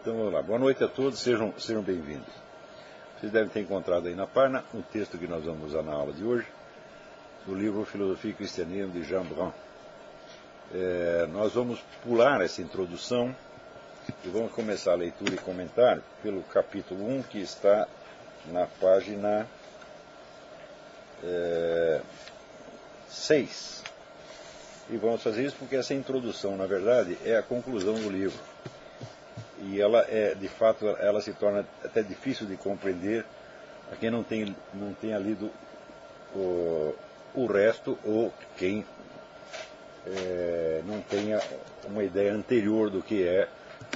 Então vamos lá. Boa noite a todos, sejam bem-vindos. Vocês devem ter encontrado aí na página um texto que nós vamos usar na aula de hoje, do livro Filosofia e Cristianismo de Jean Brun. Nós vamos pular essa introdução e vamos começar a leitura e comentário pelo capítulo 1, que está na página 6. E vamos fazer isso porque essa introdução, na verdade, é a conclusão do livro. E ela de fato, ela se torna até difícil de compreender a quem não tenha lido o resto, ou quem não tenha uma ideia anterior do que é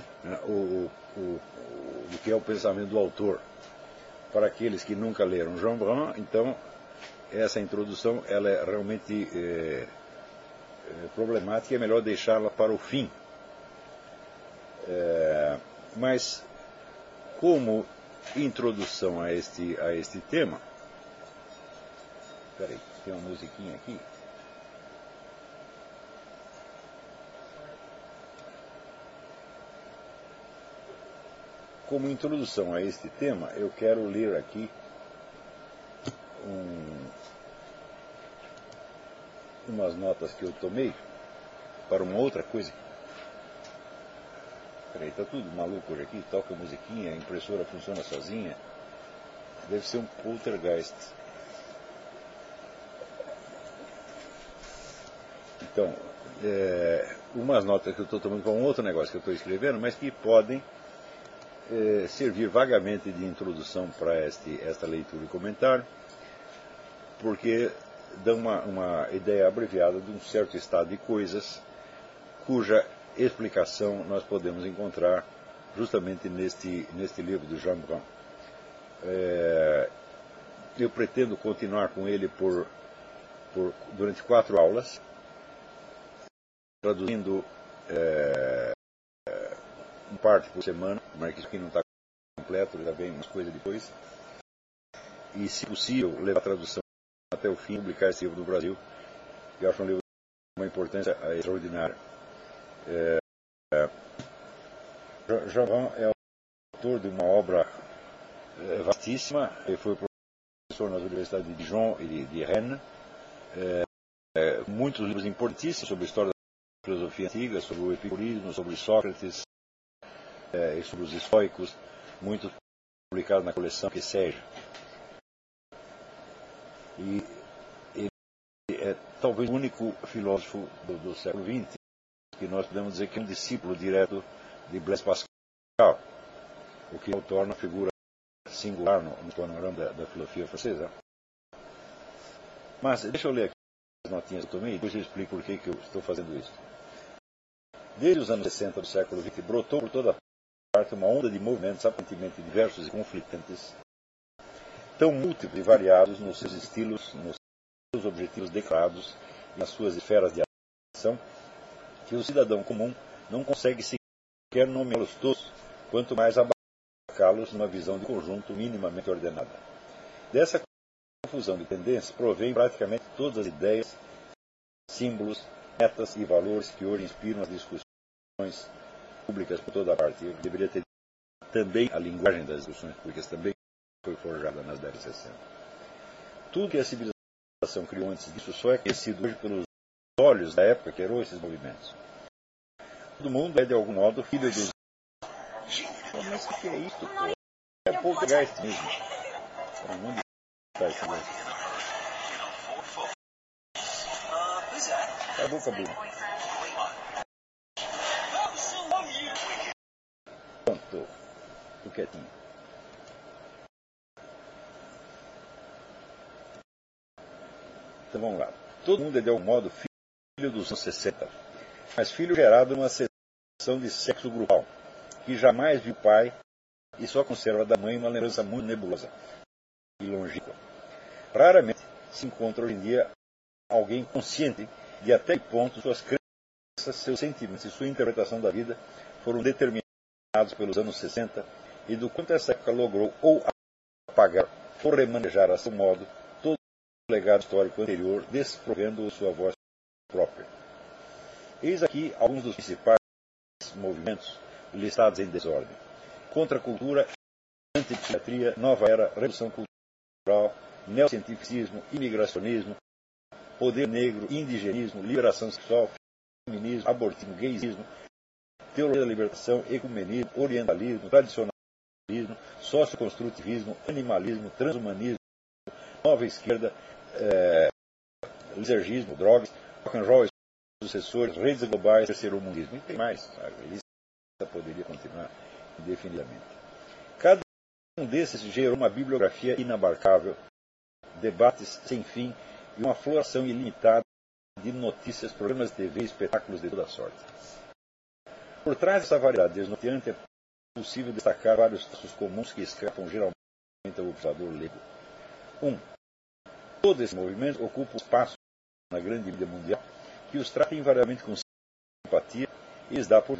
o pensamento do autor. Para aqueles que nunca leram Jean Brun, então essa introdução ela é realmente problemática, é melhor deixá-la para o fim. Mas como introdução a este tema, espera aí, tem uma musiquinha aqui. Como introdução a este tema, eu quero ler aqui umas notas que eu tomei para uma outra coisa. Peraí, está tudo maluco hoje aqui, toca musiquinha, a impressora funciona sozinha. Deve ser um poltergeist. Então, umas notas que eu estou tomando para um outro negócio que eu estou escrevendo, mas que podem servir vagamente de introdução para esta leitura e comentário, porque dão uma ideia abreviada de um certo estado de coisas cuja explicação nós podemos encontrar justamente neste livro do Jean Brun. Eu pretendo continuar com ele durante 4 aulas, traduzindo parte por semana, mas isso aqui não está completo, ainda vem umas coisas depois. E, se possível, levar a tradução até o fim, publicar esse livro no Brasil, que eu acho um livro de uma importância extraordinária. Jean Brun é autor de uma obra vastíssima. Ele foi professor nas universidades de Dijon e de Rennes. Muitos livros importantíssimos sobre a história da filosofia antiga, sobre o epicurismo, sobre Sócrates, e sobre os estoicos, muitos publicados na coleção que seja. E ele é talvez o único filósofo do século XX que nós podemos dizer que é um discípulo direto de Blaise Pascal, o que o torna uma figura singular no panorama da filosofia francesa. Mas deixa eu ler aqui as notinhas que eu tomei e depois eu explico por que eu estou fazendo isso. Desde os anos 60 do século XX, brotou por toda parte uma onda de movimentos aparentemente diversos e conflitantes, tão múltiplos e variados nos seus estilos, nos seus objetivos declarados e nas suas esferas de ação, que o cidadão comum não consegue sequer nomeá-los todos, quanto mais abarcá-los numa visão de conjunto minimamente ordenada. Dessa confusão de tendências provém praticamente todas as ideias, símbolos, metas e valores que hoje inspiram as discussões públicas por toda a parte. Eu deveria ter também a linguagem das discussões públicas também foi forjada nas décadas de 60. Tudo que a civilização criou antes disso só é conhecido hoje pelos olhos da época que gerou esses movimentos. Todo mundo é, de algum modo, filho dos... Mas o que é isso, pô? É poltergeist mesmo. Onde está esse negócio? Cala a boca, Bruno. Pronto. Tô quietinho. Então vamos lá. Todo mundo é, de algum modo, filho dos anos 60. Mas filho gerado numa seção de sexo grupal, que jamais viu pai e só conserva da mãe uma lembrança muito nebulosa e longínqua. Raramente se encontra hoje em dia alguém consciente de até que ponto suas crenças, seus sentimentos e sua interpretação da vida foram determinados pelos anos 60 e do quanto essa época logrou ou apagar ou remanejar a seu modo todo o legado histórico anterior, desprovendo sua voz própria. Eis aqui alguns dos principais movimentos listados em desordem. contracultura, antipsiquiatria, nova era, revolução cultural, neocientificismo, imigracionismo, poder negro, indigenismo, liberação sexual, feminismo, abortismo, gaysismo, teologia da libertação, ecumenismo, orientalismo, tradicionalismo, socioconstrutivismo, animalismo, transhumanismo, nova esquerda, lisergismo, drogas, rock and roll, sucessores, redes globais, terceiro-mundismo, e tem mais. A lista poderia continuar indefinidamente. Cada um desses gerou uma bibliografia inabarcável, debates sem fim e uma floração ilimitada de notícias, programas de TV e espetáculos de toda sorte. Por trás dessa variedade desnorteante é possível destacar vários traços comuns que escapam geralmente ao observador leigo. 1. Todo esse movimento ocupa o espaço na grande mídia mundial que os trata invariavelmente com simpatia e lhes dá por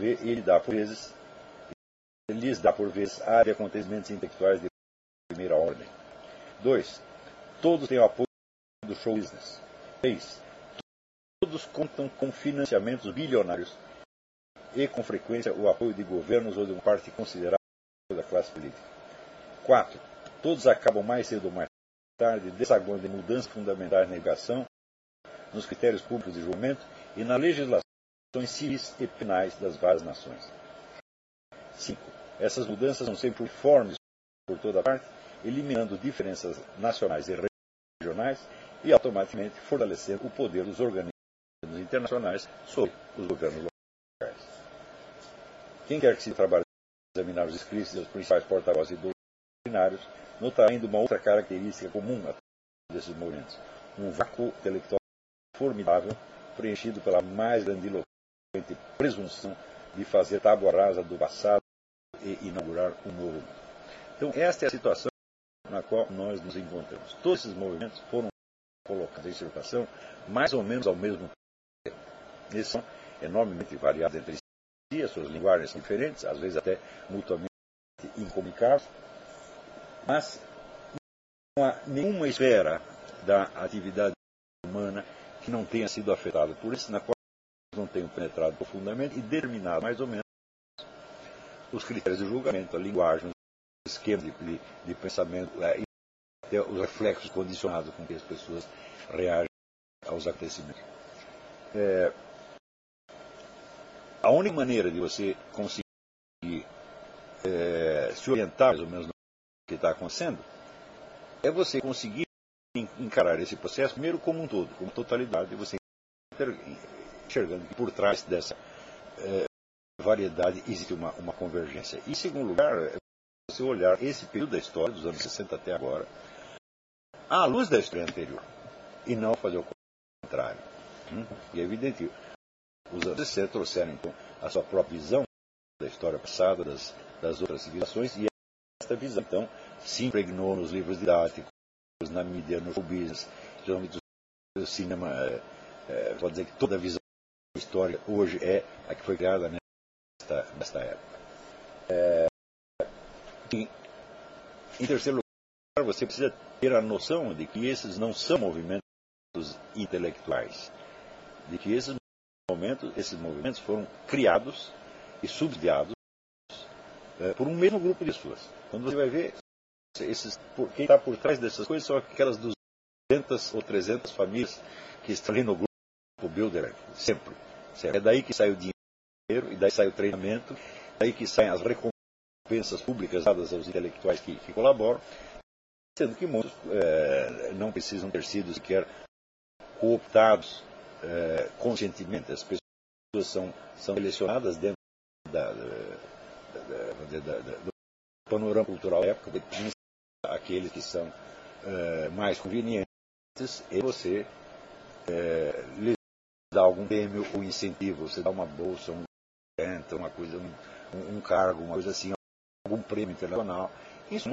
vezes área de acontecimentos intelectuais de primeira ordem. 2. Todos têm o apoio do show business. 3. Todos contam com financiamentos bilionários e, com frequência, o apoio de governos ou de uma parte considerável da classe política. 4. Todos acabam mais cedo ou mais tarde desaguando em mudanças fundamentais na educação, nos critérios públicos de julgamento e nas legislações civis e penais das várias nações. 5. Essas mudanças são sempre uniformes por toda parte, eliminando diferenças nacionais e regionais e automaticamente fortalecendo o poder dos organismos internacionais sobre os governos locais. Quem quer que se trabalhe em examinar os escritos dos principais porta-vozes e doutrinários, notará ainda uma outra característica comum a todos esses movimentos: um vácuo intelectual formidável, preenchido pela mais grandiloquente presunção de fazer tábua rasa do passado e inaugurar um novo mundo. Então, esta é a situação na qual nós nos encontramos. Todos esses movimentos foram colocados em circulação mais ou menos ao mesmo tempo. Eles são enormemente variados entre si, as suas linguagens são diferentes, às vezes até mutuamente incomunicáveis, mas não há nenhuma esfera da atividade humana que não tenha sido afetada por isso, na qual não tenham penetrado profundamente e determinado mais ou menos os critérios de julgamento, a linguagem, o esquema de pensamento, e os reflexos condicionados com que as pessoas reagem aos acontecimentos. A única maneira de você conseguir se orientar mais ou menos no que está acontecendo é você conseguir encarar esse processo primeiro como um todo, como totalidade, e você enxergando que por trás dessa variedade existe uma convergência. E, em segundo lugar, você olhar esse período da história, dos anos 60 até agora, à luz da história anterior, e não fazer o contrário. E é evidente que os anos 60 trouxeram, então, a sua própria visão da história passada, das outras civilizações, e esta visão, então, se impregnou nos livros didáticos, na mídia, no show business, geralmente do cinema. Pode dizer que toda a visão da história hoje é a que foi criada nesta época. Em terceiro lugar, você precisa ter a noção de que esses não são movimentos intelectuais, de que esses movimentos foram criados e subsidiados por um mesmo grupo de pessoas. Quando você vai ver, quem está por trás dessas coisas são aquelas 200 ou 300 famílias que estão ali no grupo Bilderberg, sempre. É daí que sai o dinheiro, e daí sai o treinamento, daí que saem as recompensas públicas dadas aos intelectuais que colaboram, sendo que muitos não precisam ter sido sequer cooptados conscientemente. As pessoas são selecionadas dentro do panorama cultural da época, aqueles que são mais convenientes, e você lhes dá algum prêmio ou incentivo, você dá uma bolsa, uma coisa, um cargo, uma coisa assim, algum prêmio internacional. Isso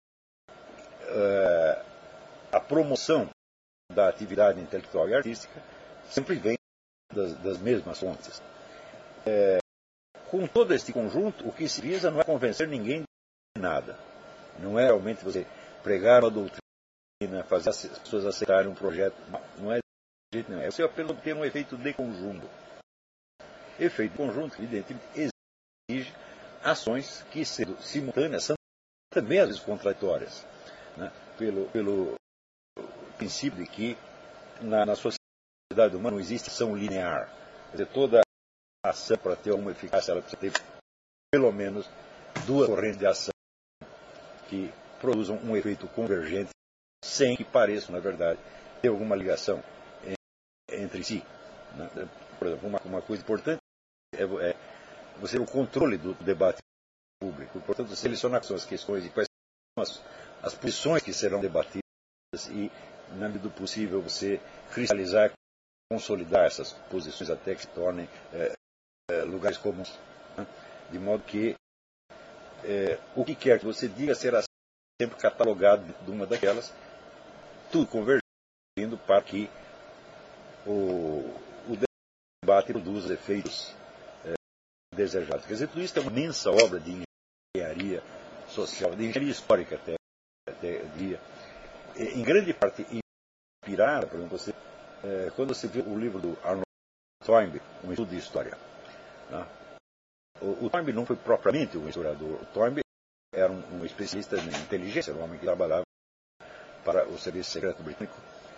a promoção da atividade intelectual e artística sempre vem das mesmas fontes. Com todo este conjunto, o que se visa não é convencer ninguém de nada. Não é realmente você pregar uma doutrina, fazer as pessoas aceitarem um projeto. Não é de jeito nenhum. É você apenas obter um efeito de conjunto. Efeito de conjunto, evidentemente, exige ações que, sendo simultâneas, são também às vezes contraditórias, né? Pelo princípio de que na sociedade humana não existe ação linear. Quer dizer, toda ação, para ter uma eficácia, ela precisa ter pelo menos duas correntes de ação que produzam um efeito convergente, sem que pareçam, na verdade, ter alguma ligação entre si. Né? Por exemplo, uma coisa importante é você ter o controle do debate público. Portanto, selecionar as questões e quais são as posições que serão debatidas e, na medida do possível, você cristalizar, consolidar essas posições até que se tornem lugares comuns. Né? De modo que o que quer que você diga será sempre catalogado de uma daquelas, tudo convergindo para que o debate produza efeitos desejados. Quer dizer, tudo isso é uma imensa obra de engenharia social, de engenharia histórica até dia, em grande parte inspirada, por exemplo, quando você vê o livro do Arnold Toynbee, um estudo de história. Né? O Toynbee não foi propriamente um historiador. O Toynbee era um especialista em inteligência, era um homem que trabalhava para o Serviço Secreto Britânico.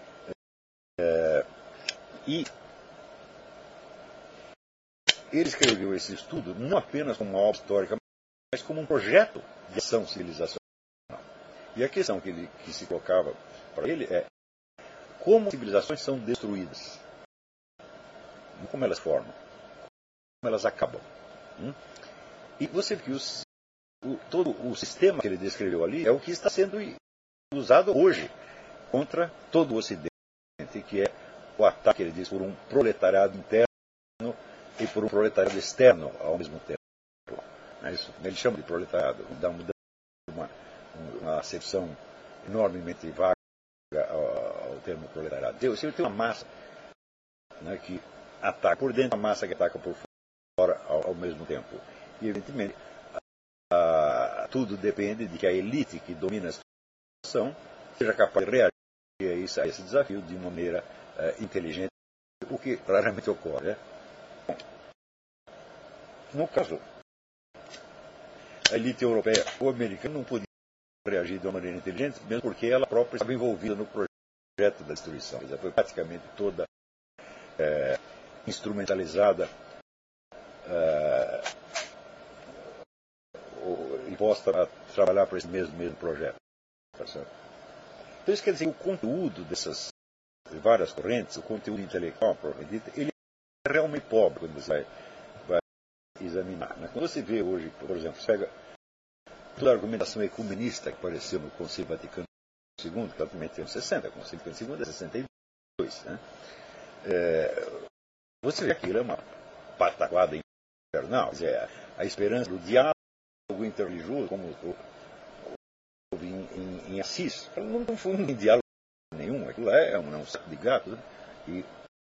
E ele escreveu esse estudo não apenas como uma obra histórica, mas como um projeto de ação civilizacional. E a questão que se colocava para ele é como civilizações são destruídas, não como elas formam, como elas acabam. E você viu que todo o sistema que ele descreveu ali é o que está sendo usado hoje contra todo o Ocidente, que é o ataque, ele diz, por um proletariado interno e por um proletariado externo ao mesmo tempo. Ele chama de proletariado, dá uma acepção enormemente vaga ao termo proletariado. Você tem uma massa, né, que ataca por dentro, uma massa que ataca por fora ao mesmo tempo. E, evidentemente, tudo depende de que a elite que domina a situação seja capaz de reagir a esse desafio de uma maneira inteligente, o que raramente ocorre. Né? No caso, a elite europeia ou americana não podia reagir de uma maneira inteligente, mesmo porque ela própria estava envolvida no projeto da destruição. Quer dizer, foi praticamente toda instrumentalizada, imposta a trabalhar para esse mesmo projeto. Tá certo? Então isso quer dizer que o conteúdo dessas várias correntes, o conteúdo intelectual, propriamente dito, ele é realmente pobre quando você vai examinar. Né? Quando você vê hoje, por exemplo, você pega toda a argumentação ecumenista que apareceu no Concílio Vaticano II, que praticamente tem 60, o Concílio Vaticano II é 62. Né? Você vê que aquilo é uma pataquada infernal. Quer dizer, a esperança do diálogo interreligioso, como houve em Assis, não foi um diálogo nenhum, aquilo é um saco de gato, né? E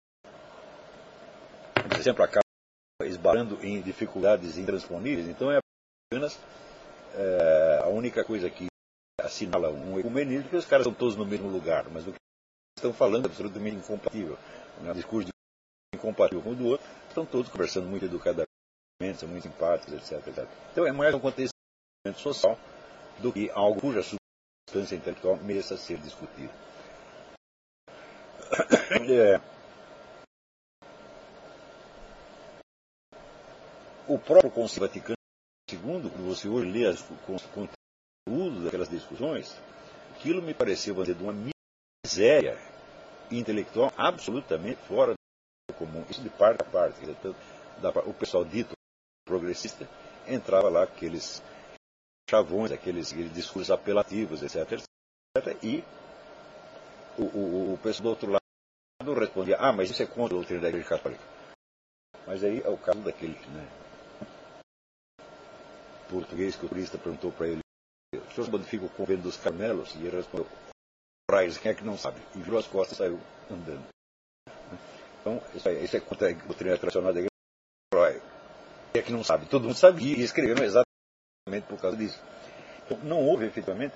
você sempre acaba esbarrando em dificuldades intransponíveis. Então é apenas a única coisa que assinala um ecumenismo, que os caras estão todos no mesmo lugar, mas o que estão falando é absolutamente incompatível. Um discurso incompatível com o do outro, estão todos conversando muito educadamente, são muito empáticos, etc. Então é mais um acontecimento social do que algo cuja substância intelectual mereça ser discutida. O próprio Concílio Vaticano II, quando você hoje lê o conteúdo daquelas discussões, aquilo me pareceu de uma miséria intelectual absolutamente fora do comum. Isso de parte a parte. O pessoal dito progressista entrava lá aqueles chavões, aqueles discursos apelativos, etc. E o pessoal do outro lado respondia: mas isso é contra a doutrina da Igreja Católica. Mas aí é o caso daquele português que o turista perguntou para ele: o senhor modifica o convento dos Carmelos? E ele respondeu: Raios, quem é que não sabe? E virou as costas e saiu andando. Então, isso é contra a doutrina tradicional da Igreja. Quem é que não sabe? Todo mundo sabia e escreveram exatamente por causa disso. Então, não houve efetivamente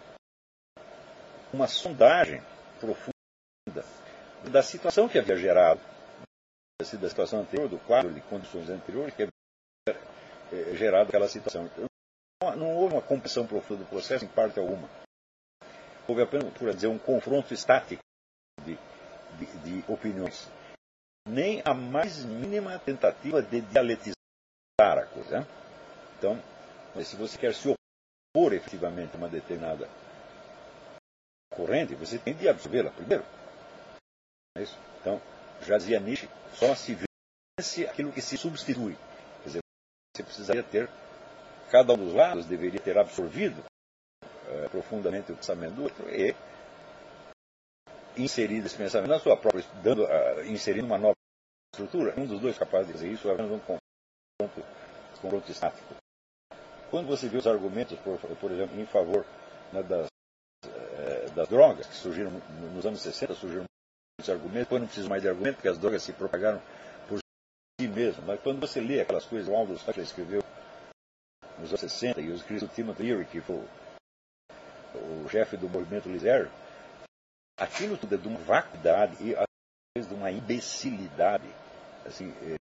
uma sondagem profunda da situação que havia gerado, da situação anterior, do quadro de condições anteriores, que gerado aquela situação. Então, não houve uma compreensão profunda do processo, em parte alguma. Houve apenas, por dizer, um confronto estático de opiniões. Nem a mais mínima tentativa de dialetizar a coisa. Então, se você quer se opor efetivamente a uma determinada corrente, você tem de absorvê-la primeiro. É isso? Então, já dizia Nietzsche, só se vence aquilo que se substitui. Quer dizer, você precisaria ter, cada um dos lados deveria ter absorvido profundamente o pensamento do outro e inserido esse pensamento na sua própria, inserindo uma nova estrutura. Um dos dois capaz de fazer isso, havendo um confronto estático. Quando você vê os argumentos, por exemplo, em favor, né, das drogas, que surgiram nos anos 60, surgiram muitos argumentos, depois não precisa mais de argumento, porque as drogas se propagaram por si mesmas. Mas quando você lê aquelas coisas, o Aldous Huxley escreveu nos anos 60, e os escritos do Timothy Leary, que foi o chefe do movimento Lizard, aquilo tudo é de uma vacuidade e às vezes de uma imbecilidade, assim,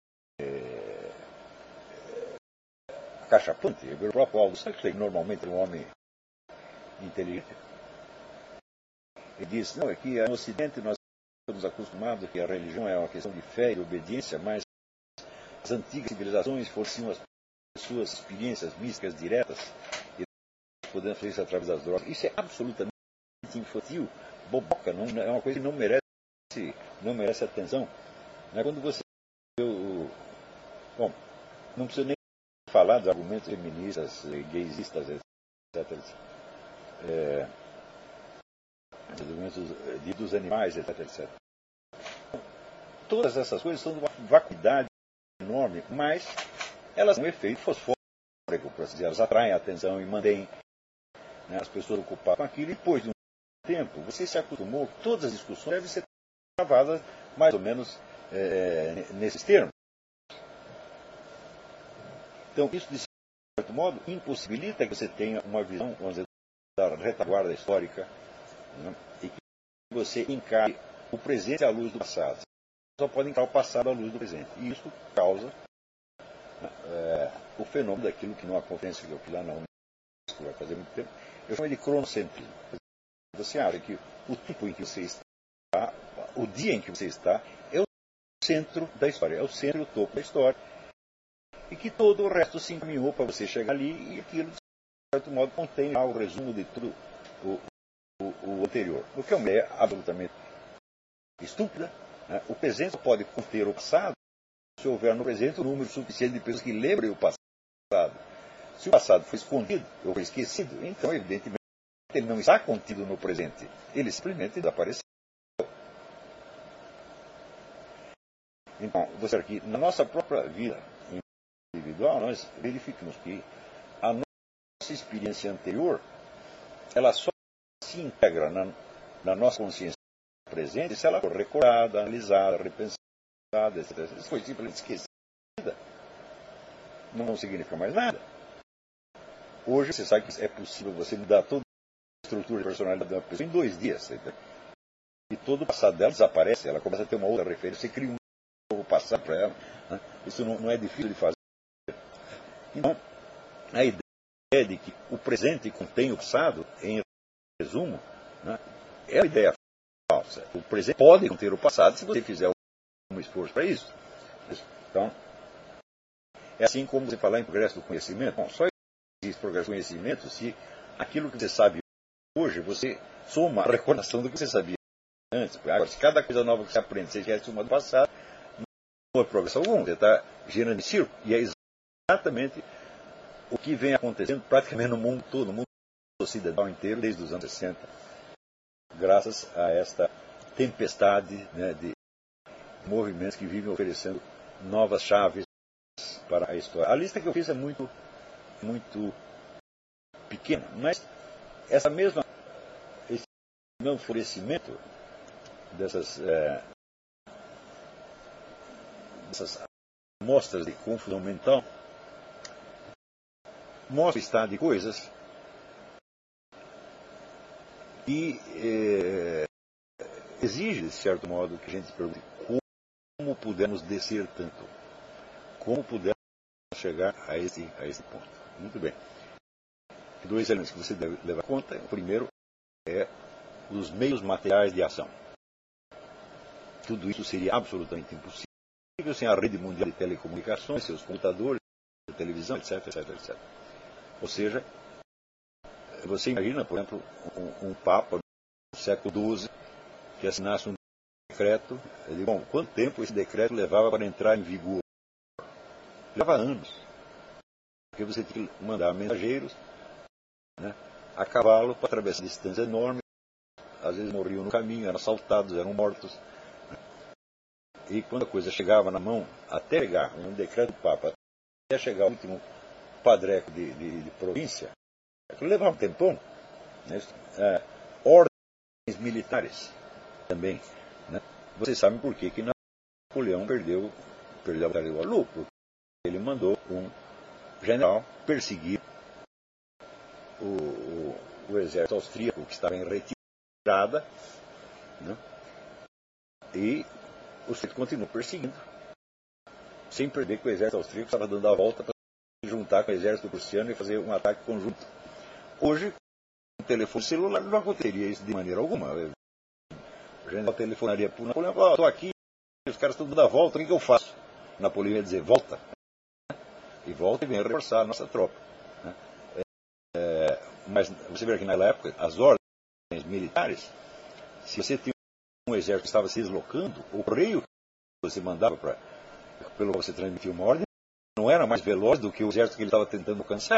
cachapante. O próprio Aldous Huxley, normalmente é um homem inteligente, ele diz, não, é que no Ocidente nós estamos acostumados que a religião é uma questão de fé e obediência, mas as antigas civilizações forciam as suas experiências místicas diretas e podemos fazer isso através das drogas. Isso é absolutamente infantil, boboca, não, é uma coisa que não merece atenção. Quando você bom, não precisa nem falar dos argumentos feministas, gaysistas, etc. Os argumentos dos animais, etc. Todas essas coisas são de uma vacuidade enorme, mas elas têm um efeito fosfórico, por assim dizer, elas atraem a atenção e mantêm, né, as pessoas ocupadas com aquilo, e depois de um tempo, você se acostumou, todas as discussões devem ser travadas mais ou menos nesses termos. Então, isso, de certo modo, impossibilita que você tenha uma visão, vamos dizer, da retaguarda histórica, né, e que você encare o presente à luz do passado. Você só pode encarar o passado à luz do presente. E isso causa o fenômeno daquilo que numa conferência que eu fui lá na Unesco, vai fazer muito tempo, eu chamei de cronocentrismo. Você acha que o tempo em que você está, o dia em que você está, é o centro da história, é o centro e o topo da história. E que todo o resto se encaminhou para você chegar ali, e aquilo, de certo modo, contém já o resumo de tudo o anterior. O que é uma ideia absolutamente estúpida. Né? O presente pode conter o passado se houver no presente um número suficiente de pessoas que lembrem o passado. Se o passado foi escondido ou foi esquecido, então, evidentemente, ele não está contido no presente. Ele simplesmente desapareceu. Então, você aqui, na nossa própria vida individual, nós verificamos que a nossa experiência anterior, ela só se integra na nossa consciência presente se ela for recordada, analisada, repensada, etc. Se foi simplesmente esquecida, não significa mais nada. Hoje você sabe que é possível você mudar toda a estrutura de personalidade de uma pessoa em 2 dias. E todo o passado dela desaparece, ela começa a ter uma outra referência, você cria um novo passado para ela. Né? Isso não é difícil de fazer. Então, a ideia de que o presente contém o passado, em resumo, né, é uma ideia falsa. O presente pode conter o passado se você fizer um esforço para isso. Então, é assim como você falar em progresso do conhecimento. Bom, só existe progresso do conhecimento se aquilo que você sabe hoje, você soma a recordação do que você sabia antes. Agora, se cada coisa nova que você aprende, você esquece uma do passado, não é progresso algum. Você está girando em círculo. E é exatamente o que vem acontecendo praticamente no mundo todo, no mundo ocidental inteiro, desde os anos 60, graças a esta tempestade, né, de movimentos que vivem oferecendo novas chaves para a história. A lista que eu fiz é muito pequena, mas esse mesmo florescimento dessas amostras de confusão mental mostra o estado de coisas e exige, de certo modo, que a gente se pergunte como pudemos descer tanto, como pudemos chegar a esse ponto. Muito bem. Dois elementos que você deve levar em conta. O primeiro é os meios materiais de ação. Tudo isso seria absolutamente impossível sem a rede mundial de telecomunicações, seus computadores, televisão, etc, etc, etc. Ou seja, você imagina, por exemplo, um Papa do século XII que assinasse um decreto. Bom, quanto tempo esse decreto levava para entrar em vigor? Levava anos. Porque você tinha que mandar mensageiros, né, a cavalo para atravessar distâncias enormes. Às vezes morriam no caminho, eram assaltados, eram mortos. E quando a coisa chegava na mão, até chegar um decreto do Papa, até chegar o último padreco de província, aquilo levava um tempão. Né? Ordens militares também. Né? Vocês sabem por que Napoleão perdeu a Batalha de Waterloo, porque ele mandou um general perseguir o exército austríaco que estava em retirada, né? E o sujeito continuou perseguindo, sem perder que o exército austríaco estava dando a volta para se juntar com o exército prussiano e fazer um ataque conjunto. Hoje, com o telefone celular, não aconteceria isso de maneira alguma. O general telefonaria para o Napoleão: estou aqui, os caras estão dando a volta, o que eu faço? O Napoleão ia dizer: volta. E volta e vem reforçar a nossa tropa. Mas você vê que naquela época, as ordens militares, se você tinha um exército que estava se deslocando, o correio que você mandava pelo qual você transmitia uma ordem não era mais veloz do que o exército que ele estava tentando alcançar.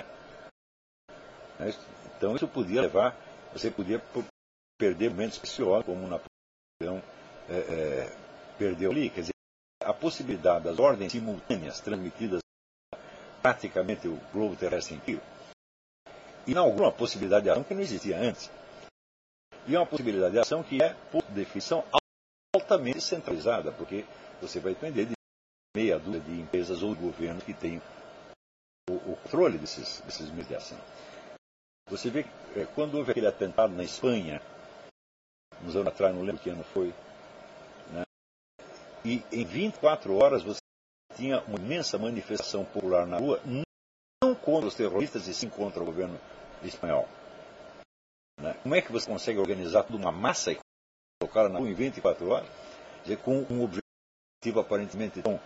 Então isso podia levar, você podia perder momentos preciosos, como o Napoleão perdeu ali. Quer dizer, a possibilidade das ordens simultâneas transmitidas praticamente o globo terrestre inteiro inaugura uma possibilidade de ação que não existia antes. E é uma possibilidade de ação que é, por definição, altamente centralizada, porque você vai depender de meia dúzia de empresas ou governos que têm o controle desses meios de ação. Você vê que quando houve aquele atentado na Espanha, uns anos atrás, não lembro que ano foi, né? E em 24 horas você tinha uma imensa manifestação popular na rua, não contra os terroristas, e sim contra o governo espanhol. Né? Como é que você consegue organizar toda uma massa e colocá-la na rua em 24 horas, dizer, com um objetivo aparentemente tão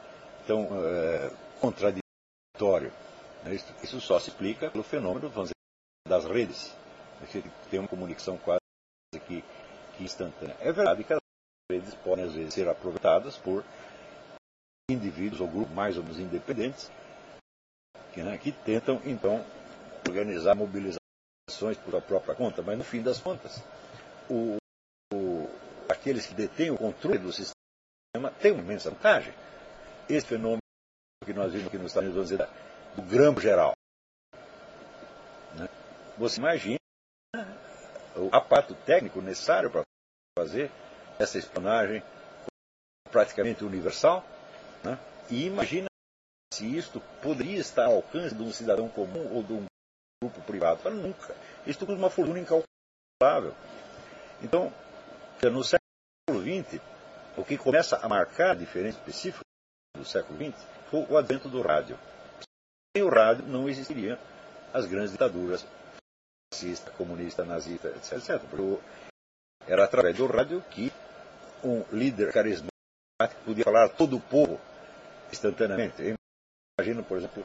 contraditório? Né? Isso só se explica pelo fenômeno, vamos dizer, das redes, que tem uma comunicação quase que instantânea. É verdade que as redes podem, às vezes, ser aproveitadas por indivíduos ou grupos mais ou menos independentes que tentam, então, organizar mobilizações por sua própria conta, mas, no fim das contas, aqueles que detêm o controle do sistema têm uma imensa vantagem. Esse fenômeno que nós vimos aqui nos Estados Unidos, vamos dizer, do grampo geral. Né? Você imagina o aparato técnico necessário para fazer essa espionagem praticamente universal, né? E imagina se isto poderia estar ao alcance de um cidadão comum ou de um grupo privado. Para nunca. Isto custa uma fortuna incalculável. Então, no século XX, o que começa a marcar a diferença específica do século XX foi o advento do rádio. Sem o rádio não existiriam as grandes ditaduras fascista, comunista, nazista, etc. Porque era através do rádio que um líder carismático podia falar a todo o povo instantaneamente. Eu imagino, por exemplo,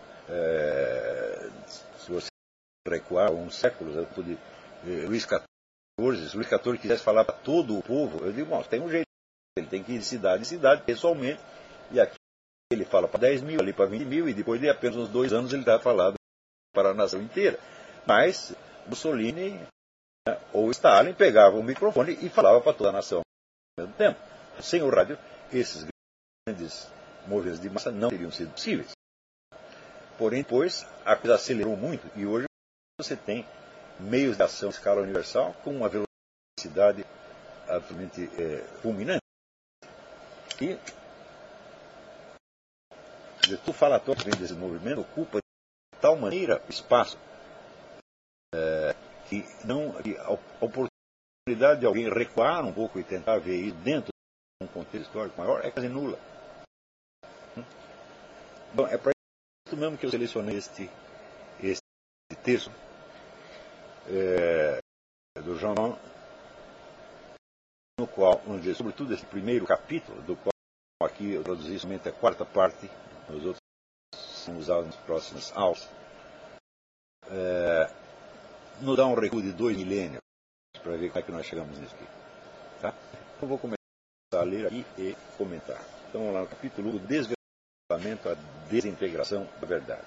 se você recuar uns séculos, de Luís XIV, se Luís XIV quisesse falar para todo o povo, eu digo, bom, tem um jeito, ele tem que ir de cidade em cidade, pessoalmente, e aqui ele fala para 10 mil, ali para 20 mil, e depois de apenas uns 2 anos ele está falando para a nação inteira. Mas Mussolini, né, ou Stalin pegavam o microfone e falava para toda a nação ao mesmo tempo. Sem o rádio, esses grandes movimentos de massa não teriam sido possíveis. Porém, depois, a coisa acelerou muito e hoje você tem meios de ação em escala universal com uma velocidade absolutamente fulminante. E tu falatório desse movimento ocupa de tal maneira o espaço que a oportunidade de alguém recuar um pouco e tentar ver isso dentro de um contexto histórico maior é quase nula. Então, é para mesmo que eu selecionei este texto do Jean, no qual, vamos dizer, sobretudo esse primeiro capítulo, do qual aqui eu traduzi somente a quarta parte, os outros são usados nas próximas aulas, nos dá um recuo de 2 milênios para ver como é que nós chegamos nisso aqui. Tá? Então vou começar a ler aqui e comentar. Então vamos lá no capítulo 1, o desvelamento, a desintegração da verdade.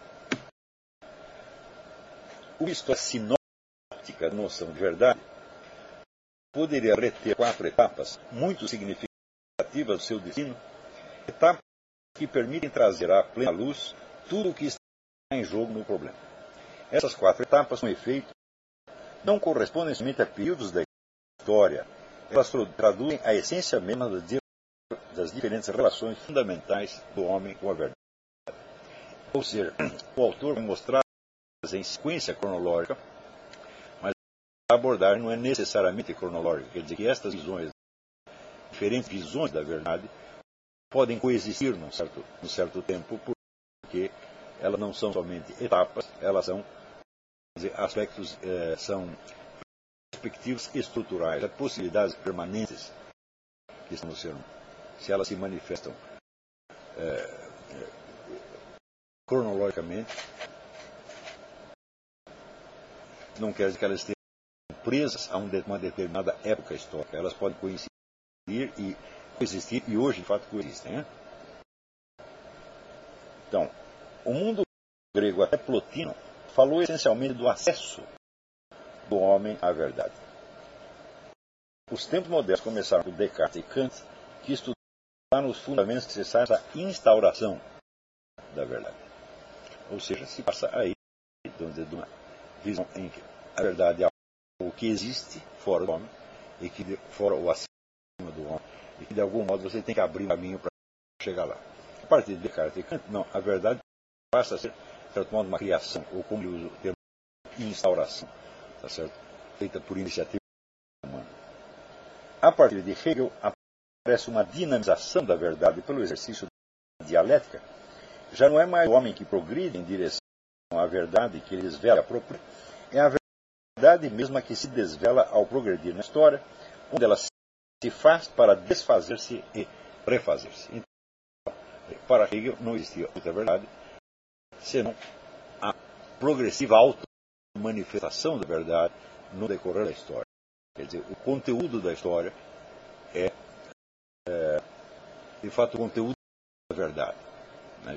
Visto a sinóptica noção de verdade, poderia reter 4 etapas muito significativas do seu destino, etapas que permitem trazer à plena luz tudo o que está em jogo no problema. Essas 4 etapas, com efeito, não correspondem somente a períodos da história, elas traduzem a essência mesma das diferentes relações fundamentais do homem com a verdade. Ou seja, o autor vai mostrar em sequência cronológica, mas a abordagem não é necessariamente cronológica, quer dizer que estas visões, diferentes visões da verdade, podem coexistir num certo tempo, porque elas não são somente etapas, elas são aspectos, são perspectivas estruturais, possibilidades permanentes que estão no ser humano. Se elas se manifestam cronologicamente, não quer dizer que elas estejam presas a uma determinada época histórica. Elas podem coincidir e coexistir, e hoje, de fato, coexistem. Né? Então, o mundo grego, até Plotino, falou essencialmente do acesso do homem à verdade. Os tempos modernos começaram com Descartes e Kant, que estudaram os fundamentos necessários à instauração da verdade. Ou seja, se passa aí de uma visão em que a verdade é algo que existe fora do homem, e que fora o acima do homem, e que de algum modo você tem que abrir um caminho para chegar lá. A partir de Descartes e Kant, não, a verdade passa a ser, de certo modo, uma criação, ou como ele usa o termo, instauração, tá certo? Feita por iniciativa humana. A partir de Hegel, aparece uma dinamização da verdade pelo exercício da dialética. Já não é mais o homem que progride em direção à verdade que ele desvela a própria, é a verdade mesma que se desvela ao progredir na história, onde ela se faz para desfazer-se e refazer-se. Então, para Hegel não existia outra verdade, senão a progressiva auto-manifestação da verdade no decorrer da história. Quer dizer, o conteúdo da história é de fato, o conteúdo da verdade. Né?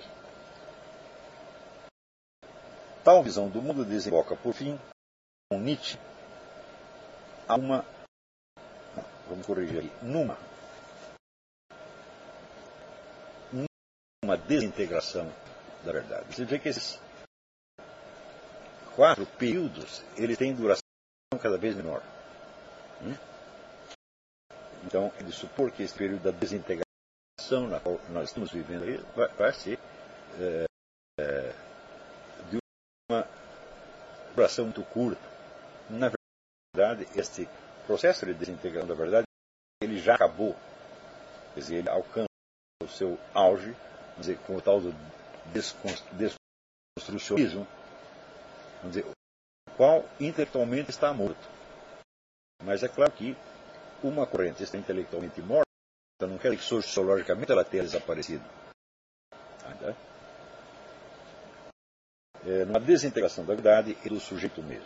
Tal visão do mundo desemboca, por fim, com Nietzsche, a vamos corrigir aqui, numa desintegração da verdade. Você vê que esses 4 períodos, eles têm duração cada vez menor. Então, é de supor que esse período da desintegração na qual nós estamos vivendo aí vai ser de uma duração muito curta. Na verdade, este processo de desintegração da verdade, ele já acabou. Quer dizer, ele alcança o seu auge, vamos dizer, com o tal do desconstrucionismo, vamos dizer, o qual intelectualmente está morto. Mas é claro que uma corrente está intelectualmente morta, não quer dizer que sociologicamente ela tenha desaparecido. Numa desintegração da verdade e do sujeito mesmo.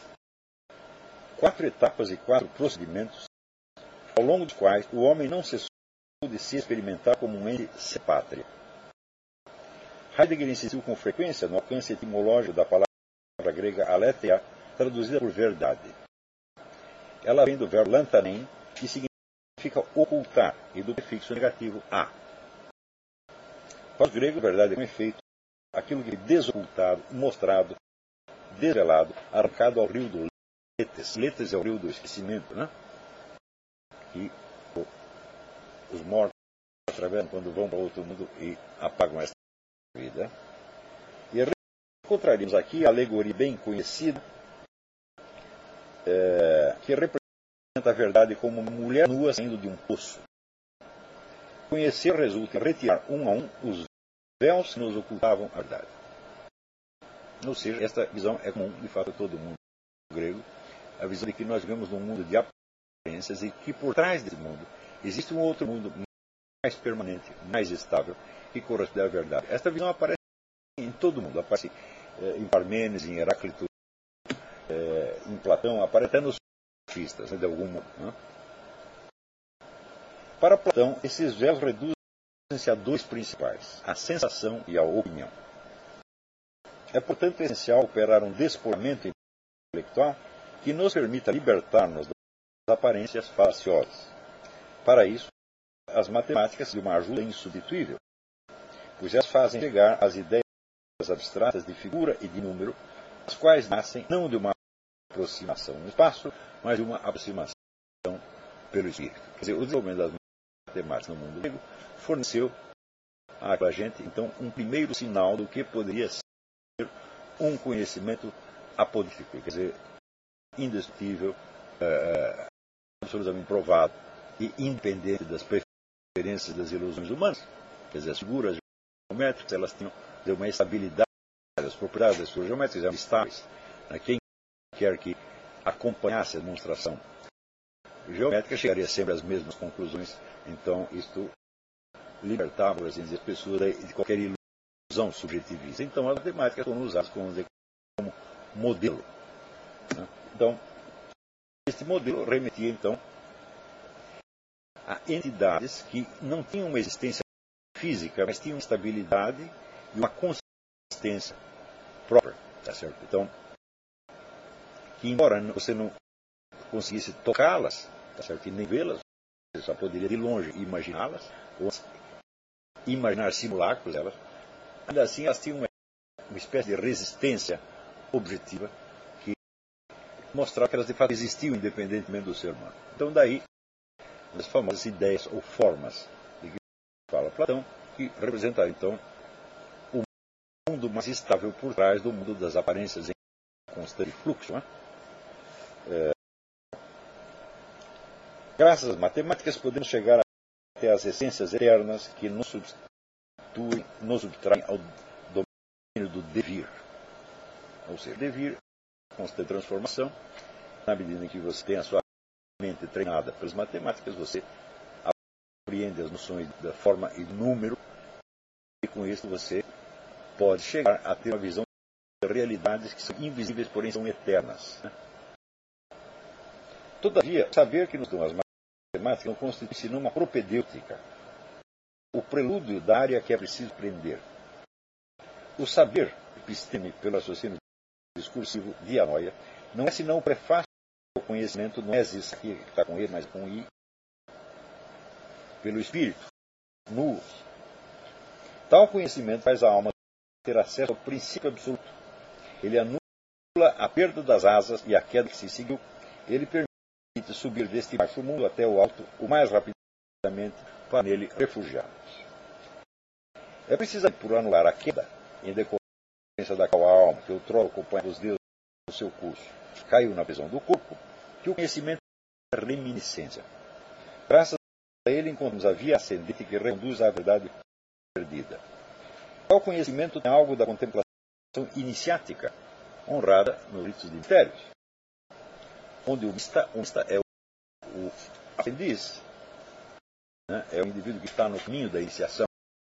4 etapas e 4 procedimentos, ao longo dos quais o homem não cessou de se experimentar como um ente sem pátria. Heidegger insistiu com frequência no alcance etimológico da palavra grega aletheia, traduzida por verdade. Ela vem do verbo lantanen, que significa ocultar, e do prefixo negativo a. Para os gregos, verdade é com efeito aquilo que é desocultado, mostrado, desvelado, arrancado ao rio do Letes. Letes é o rio do esquecimento, né? E os mortos atravessam quando vão para outro mundo e apagam esta vida. E encontraríamos aqui a alegoria bem conhecida, que representa a verdade como uma mulher nua saindo de um poço. Conhecer resulta em retirar um a um os véus que nos ocultavam a verdade. Ou seja, esta visão é comum, de fato, a todo mundo grego, a visão de que nós vivemos num mundo de aparências e que por trás desse mundo existe um outro mundo mais permanente, mais estável, que corresponde à verdade. Esta visão aparece em todo mundo, aparece em Parmênides, em Heráclito, em Platão, aparece até nos sofistas, de algum modo. Né? Para Platão, esses véus reduzem-se a dois principais, a sensação e a opinião. É, portanto, essencial operar um despolamento intelectual que nos permita libertar-nos das aparências falaciosas. Para isso, as matemáticas são de uma ajuda insubstituível, pois elas fazem chegar às ideias abstratas de figura e de número, as quais nascem não de uma aproximação no espaço, mas de uma aproximação pelo espírito. Quer dizer, o desenvolvimento das matemáticas no mundo grego forneceu à gente, então, um primeiro sinal do que poderia ser um conhecimento apodífico, quer dizer, indestrutível, absolutamente provado e independente das preferências das ilusões humanas. Quer dizer, as figuras geométricas, elas tinham uma estabilidade, as propriedades das figuras geométricas eram estáveis. Quem quer que acompanhasse a demonstração geométrica chegaria sempre às mesmas conclusões. Então, isto libertava, por assim dizer, as pessoas de qualquer ilusão subjetivista. Então, as matemáticas foram usadas como modelo. Né? Então, este modelo remetia, então, a entidades que não tinham uma existência física, mas tinham estabilidade e uma consistência própria. Tá certo? Então, que embora você não conseguisse tocá-las, tá certo? E nem vê-las, você só poderia de longe imaginá-las, ou imaginar simulacros delas, ainda assim elas tinham uma espécie de resistência objetiva que mostrava que elas de fato existiam independentemente do ser humano. Então daí as famosas ideias ou formas de que fala Platão, que representaram então o mundo mais estável por trás do mundo das aparências em constante fluxo. Né? Graças às matemáticas podemos chegar até as essências eternas que nos subtraem ao domínio do devir. Ou seja, devir é constante transformação. Na medida em que você tem a sua mente treinada pelas matemáticas, você apreende as noções da forma e do número, e com isso você pode chegar a ter uma visão de realidades que são invisíveis, porém são eternas. Todavia, saber que nos dão as matemáticas não constitui senão uma propedêutica, o prelúdio da área que é preciso aprender. O saber episteme pelo raciocínio discursivo dianoia não é senão o prefácio ao conhecimento, não é isso aqui que está com ele, mas com I, pelo espírito, nu. Tal conhecimento faz a alma ter acesso ao princípio absoluto. Ele anula a perda das asas e a queda que se seguiu. Ele permite subir deste baixo mundo até o alto o mais rapidamente para nele refugiarmos. É preciso, por anular a queda, em decorrência da qual a alma, que outrora acompanhava os deuses no seu curso, caiu na prisão do corpo, que o conhecimento é reminiscência. Graças a ele encontramos a via ascendente que reduz à verdade perdida. Tal conhecimento tem algo da contemplação iniciática, honrada nos ritos de mistérios, onde o mista é o aprendiz, né? É o indivíduo que está no caminho da iniciação.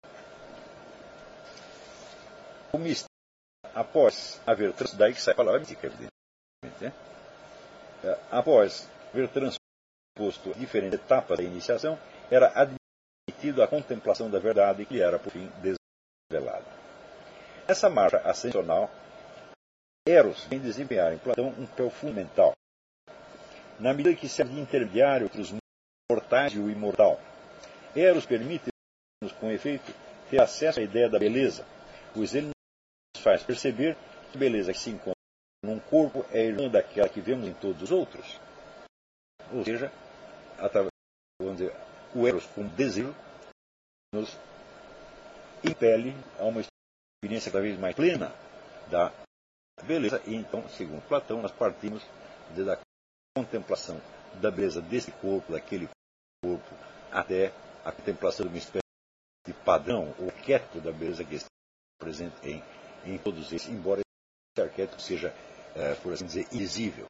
O mista, após haver daí que sai a palavra mística, evidentemente, né? Após haver transposto diferentes etapas da iniciação, era admitido a contemplação da verdade que lhe era, por fim, desvelada. Essa marcha ascensional, Eros vem desempenhar em Platão um papel fundamental, na medida que serve de intermediário entre os mortais e o imortal. Eros permite-nos, com efeito, ter acesso à ideia da beleza, pois ele nos faz perceber que a beleza que se encontra num corpo é irmã daquela que vemos em todos os outros. Ou seja, vamos dizer, o Eros, como desejo, nos impele a uma experiência cada vez mais plena da beleza. E então, segundo Platão, nós partimos da contemplação da beleza desse corpo, daquele corpo, até a contemplação de uma espécie de padrão ou arquétipo da beleza que está presente em todos eles, embora arquétipo seja, por assim dizer, invisível.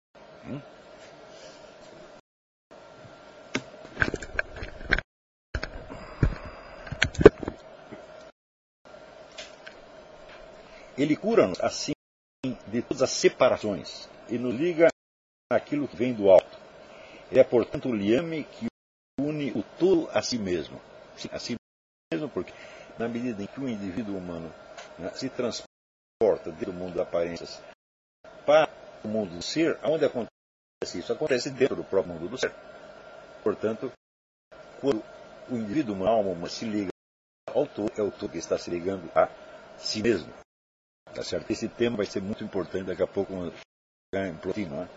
Ele cura-nos, assim, de todas as separações e nos liga àquilo que vem do alto. Ele é, portanto, o liame que une o todo a si mesmo. Sim, a si mesmo, porque na medida em que o indivíduo humano, né, se transporta do mundo das aparências para o mundo do ser, onde acontece isso? Acontece dentro do próprio mundo do ser. Portanto, quando o indivíduo humano, a alma humana, se liga ao todo, é o todo que está se ligando a si mesmo. Tá certo? Esse tema vai ser muito importante daqui a pouco em Plotino, né?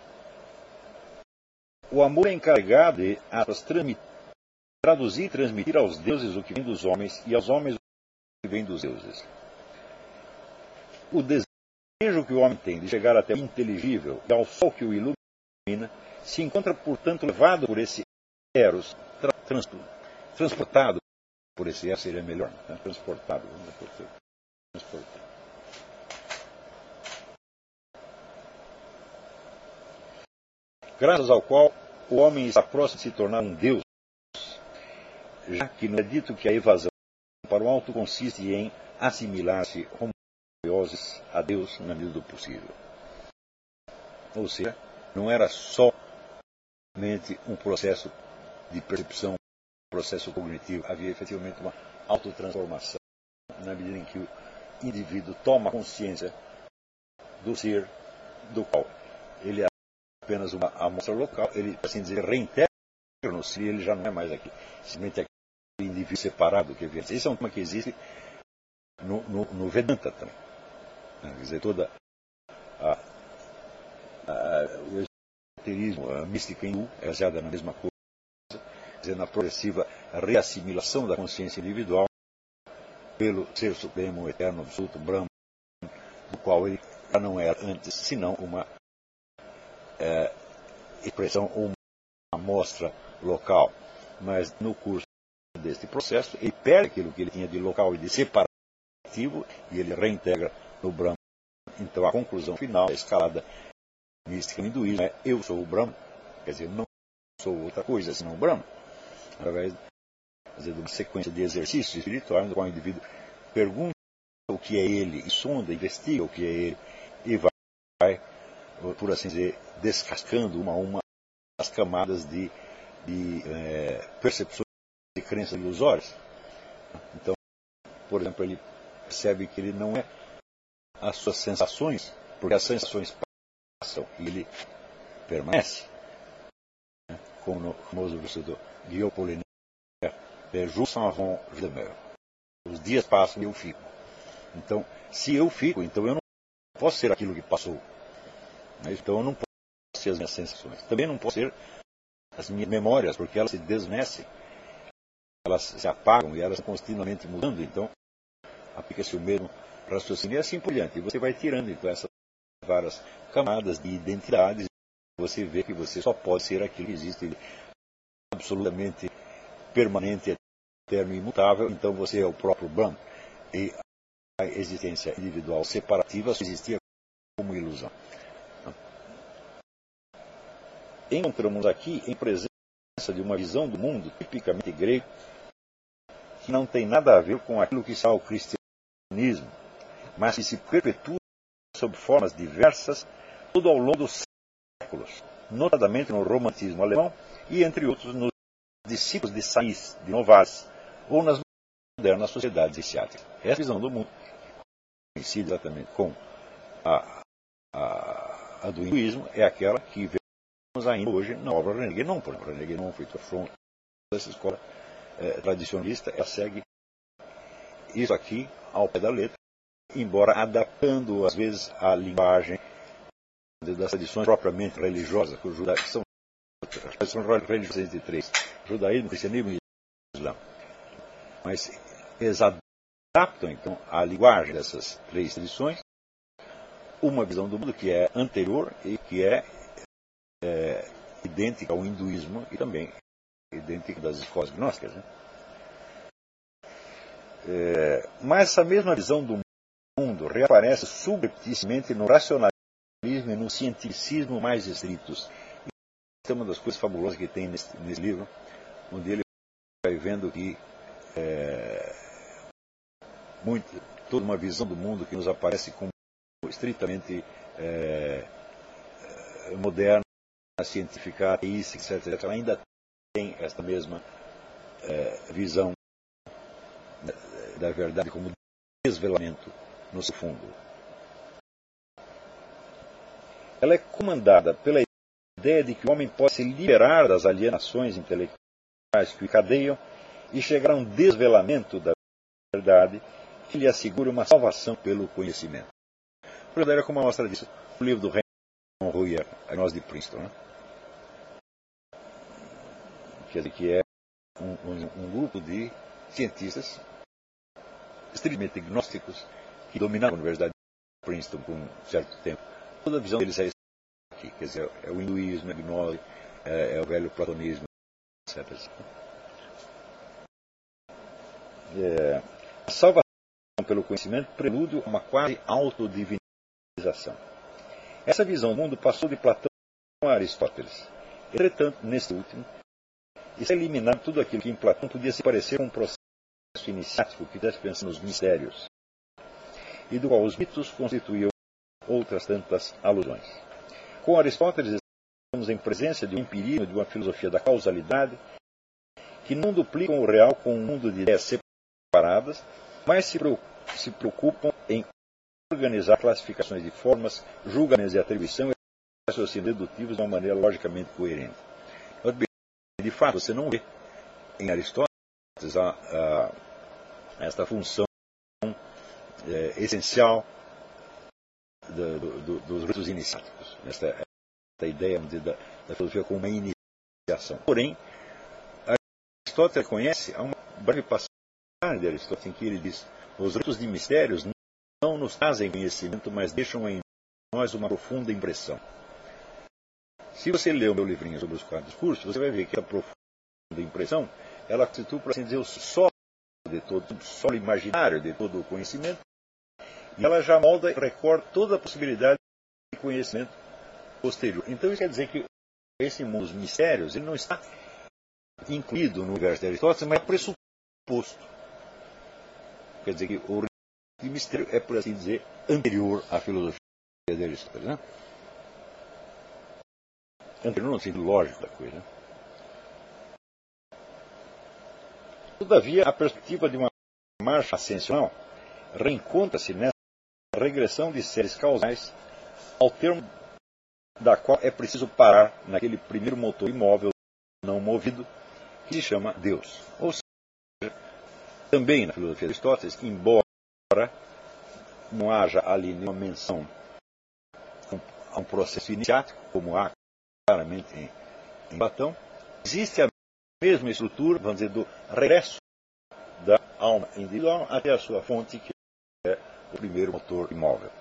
O amor é encarregado de traduzir e transmitir aos deuses o que vem dos homens e aos homens o que vem dos deuses. O desejo que o homem tem de chegar até o inteligível e ao sol que o ilumina se encontra, portanto, levado por esse eros, transportado por esse eros seria melhor, né? Transportado. Graças ao qual o homem está próximo de se tornar um Deus, já que não é dito que a evasão para o alto consiste em assimilar-se homoioses a Deus na medida do possível. Ou seja, não era somente um processo de percepção, um processo cognitivo, havia efetivamente uma autotransformação na medida em que o indivíduo toma consciência do ser do qual ele é apenas uma amostra local, ele, assim dizer, reintegra no si, ele já não é mais aqui, simplesmente aquele indivíduo separado que vê. Esse é um tema que existe no Vedanta também. Quer dizer, toda o esoterismo, a mística hindu é baseada na mesma coisa, quer dizer, na progressiva reassimilação da consciência individual pelo Ser Supremo, Eterno, Absoluto, Brahma, do qual ele já não era antes, senão uma expressão ou uma amostra local. Mas no curso deste processo, ele perde aquilo que ele tinha de local e de separativo e ele reintegra no Brahma. Então a conclusão final da escalada mística hinduísmo é: eu sou o Brahma, quer dizer, não sou outra coisa senão o Brahma, através de uma sequência de exercícios espirituais no qual o indivíduo pergunta o que é ele, e sonda, investiga o que é ele, e vai, por assim dizer, descascando uma a uma as camadas de percepções e crenças ilusórias. Então, por exemplo, ele percebe que ele não é as suas sensações, porque as sensações passam e ele permanece. Como no famoso verso do Guillaume Apollinaire, les jours s'en vont, je demeure. Os dias passam e eu fico. Então, se eu fico, então eu não posso ser aquilo que passou. Então eu não posso ser as minhas sensações. Também não posso ser as minhas memórias, porque elas se desvanecem, elas se apagam e elas estão continuamente mudando. Então, aplica-se o mesmo raciocínio e assim por diante. E você vai tirando então essas várias camadas de identidades. Você vê que você só pode ser aquilo que existe absolutamente permanente, eterno e imutável. Então você é o próprio Brahma. E a existência individual separativa só existia como ilusão. Encontramos aqui em presença de uma visão do mundo tipicamente grego que não tem nada a ver com aquilo que está o cristianismo, mas que se perpetua sob formas diversas todo ao longo dos séculos, notadamente no romantismo alemão e, entre outros, nos discípulos de Saiz, de Novaes, ou nas modernas sociedades iniciáticas. Essa visão do mundo, coincide exatamente com a do hinduísmo, é aquela que vemos ainda hoje na obra René Guénon. Por exemplo, René Guénon foi afronta dessa escola tradicionalista, ela segue isso aqui ao pé da letra, embora adaptando às vezes a linguagem das tradições propriamente religiosas, que são religiosas de três: judaísmo, cristianismo e islã. Mas eles adaptam então a linguagem dessas três tradições uma visão do mundo que é anterior e que é idêntica ao hinduísmo e também idêntica das escolas gnósticas, né? Mas essa mesma visão do mundo reaparece subrepticiamente no racionalismo e no cientificismo mais estritos. Isso é uma das coisas fabulosas que tem nesse livro, onde ele vai vendo que toda uma visão do mundo que nos aparece como estritamente moderna, científica, ateística, etc., ainda tem esta mesma visão da verdade como desvelamento no seu fundo. Ela é comandada pela ideia de que o homem pode se liberar das alienações intelectuais que o cadeiam e chegar a um desvelamento da verdade que lhe assegura uma salvação pelo conhecimento. Por exemplo, como mostra disso o livro do Raymond Royer, A Gnose de Princeton, né? Quer dizer, que é um grupo de cientistas estritamente gnósticos que dominaram a Universidade de Princeton por um certo tempo. Toda a visão deles é aqui, quer dizer, é o hinduísmo, é a gnose, é o velho platonismo, etc. A salvação pelo conhecimento prelúdio a uma quase autodivinização. Essa visão do mundo passou de Platão a Aristóteles. Entretanto, neste último, está eliminado tudo aquilo que em Platão podia se parecer com um processo iniciático que estivesse pensando nos mistérios, e do qual os mitos constituíam outras tantas alusões. Com Aristóteles, estamos em presença de um empirismo, de uma filosofia da causalidade, que não duplicam o real com um mundo de ideias separadas, mas se preocupam em organizar classificações de formas, julgamentos de atribuição e raciocínios dedutivos de uma maneira logicamente coerente. De fato, você não vê em Aristóteles esta função essencial dos ritos iniciáticos, esta ideia da filosofia como uma iniciação. Porém, Aristóteles conhece há uma breve passagem de Aristóteles em que ele diz: os ritos de mistérios não nos trazem conhecimento, mas deixam em nós uma profunda impressão. Se você ler o meu livrinho sobre os 4 discursos, você vai ver que a profunda impressão, ela constitui, por assim dizer, o solo imaginário de todo o conhecimento, e ela já molda e recorda toda a possibilidade de conhecimento posterior. Então isso quer dizer que esse mundo dos mistérios, ele não está incluído no universo de Aristóteles, mas é pressuposto. Quer dizer que o rito de mistério é, por assim dizer, anterior à filosofia de Aristóteles, né? Anterior no sentido lógico da coisa, né? Todavia, a perspectiva de uma marcha ascensional reencontra-se nessa regressão de séries causais, ao termo da qual é preciso parar naquele primeiro motor imóvel não movido que se chama Deus. Ou seja, também na filosofia de Aristóteles, embora não haja ali nenhuma menção a um processo iniciático, como há claramente em Platão, existe a mesma estrutura, vamos dizer, do regresso da alma individual até a sua fonte, que é o primeiro motor imóvel.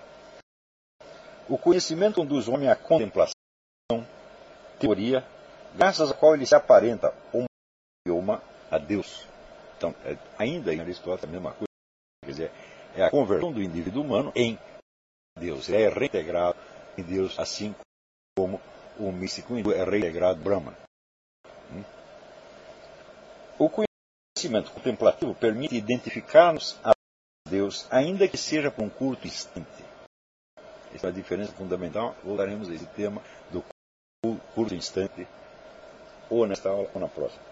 O conhecimento conduz o homem à contemplação, teoria, graças à qual ele se aparenta, a Deus. Então, ainda em Aristóteles, a mesma coisa, quer dizer, é a conversão do indivíduo humano em Deus. Ele é reintegrado em Deus, assim como o místico hindu é reintegrado em Brahman. O conhecimento contemplativo permite identificar-nos a Deus, ainda que seja por um curto instante. Essa é a diferença fundamental. Voltaremos a esse tema do curto instante, ou nesta aula ou na próxima.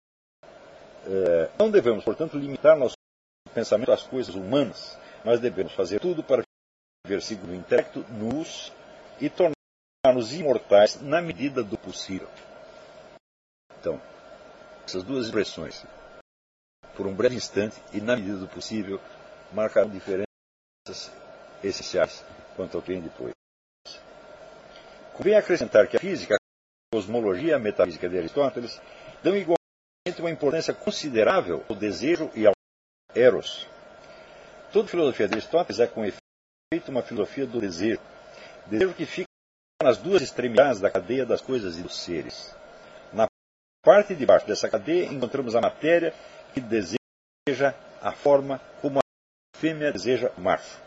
Não devemos, portanto, limitar nosso pensamento às coisas humanas, mas devemos fazer tudo para viver segundo o intelecto, nus, e tornar-nos imortais na medida do possível. Então, essas duas expressões, por um breve instante e na medida do possível, marcaram diferenças essenciais quanto ao que vem depois. Convém acrescentar que a física, a cosmologia e a metafísica de Aristóteles dão igualmente uma importância considerável ao desejo e ao eros. Toda filosofia de Aristóteles é, com efeito, uma filosofia do desejo que fica nas duas extremidades da cadeia das coisas e dos seres. Na parte de baixo dessa cadeia encontramos a matéria, que deseja a forma como a fêmea deseja o macho.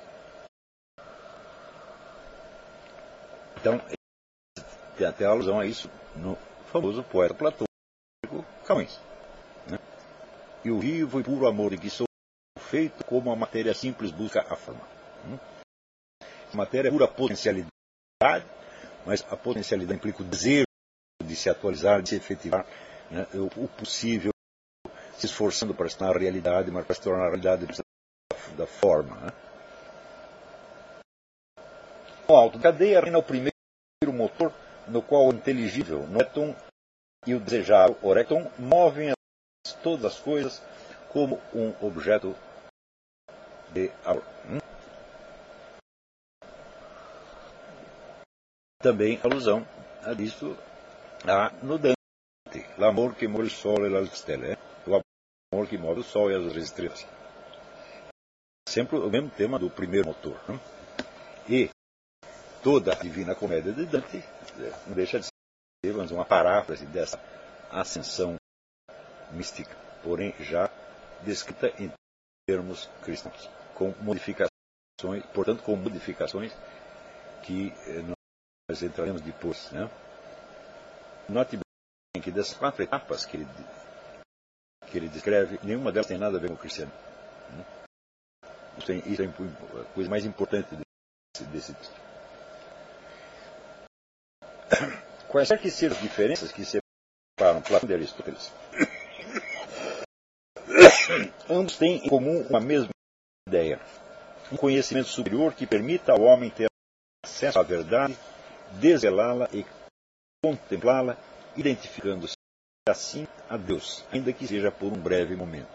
Então, tem até alusão a isso no famoso poeta platônico Camões. Né? E o vivo e puro amor de que sou feito, como a matéria simples busca a forma. A matéria é pura potencialidade, mas a potencialidade implica o desejo de se atualizar, de se efetivar, né? O possível, se esforçando para se tornar a realidade, mas para se tornar a realidade da forma. Né? No alto da cadeia reina o primeiro motor, no qual o inteligível, noeton, e o desejável, orecton, movem todas as coisas como um objeto de amor. Também alusão a disso há no Dante, l'amor que move o sol e as estrelas, o amor que move o sol e as estrelas. Sempre o mesmo tema do primeiro motor. Né? E toda a Divina Comédia de Dante não deixa de ser uma paráfrase dessa ascensão mística, porém já descrita em termos cristãos, com modificações, portanto com modificações que nós entraremos depois. Né? Note bem que dessas 4 etapas que ele descreve, nenhuma delas tem nada a ver com o cristianismo. Né? Isso é a coisa mais importante desse texto. Quaisquer que sejam as diferenças que separam Platão de Aristóteles, ambos têm em comum uma mesma ideia, um conhecimento superior que permita ao homem ter acesso à verdade, desvelá-la e contemplá-la, identificando-se assim a Deus, ainda que seja por um breve momento.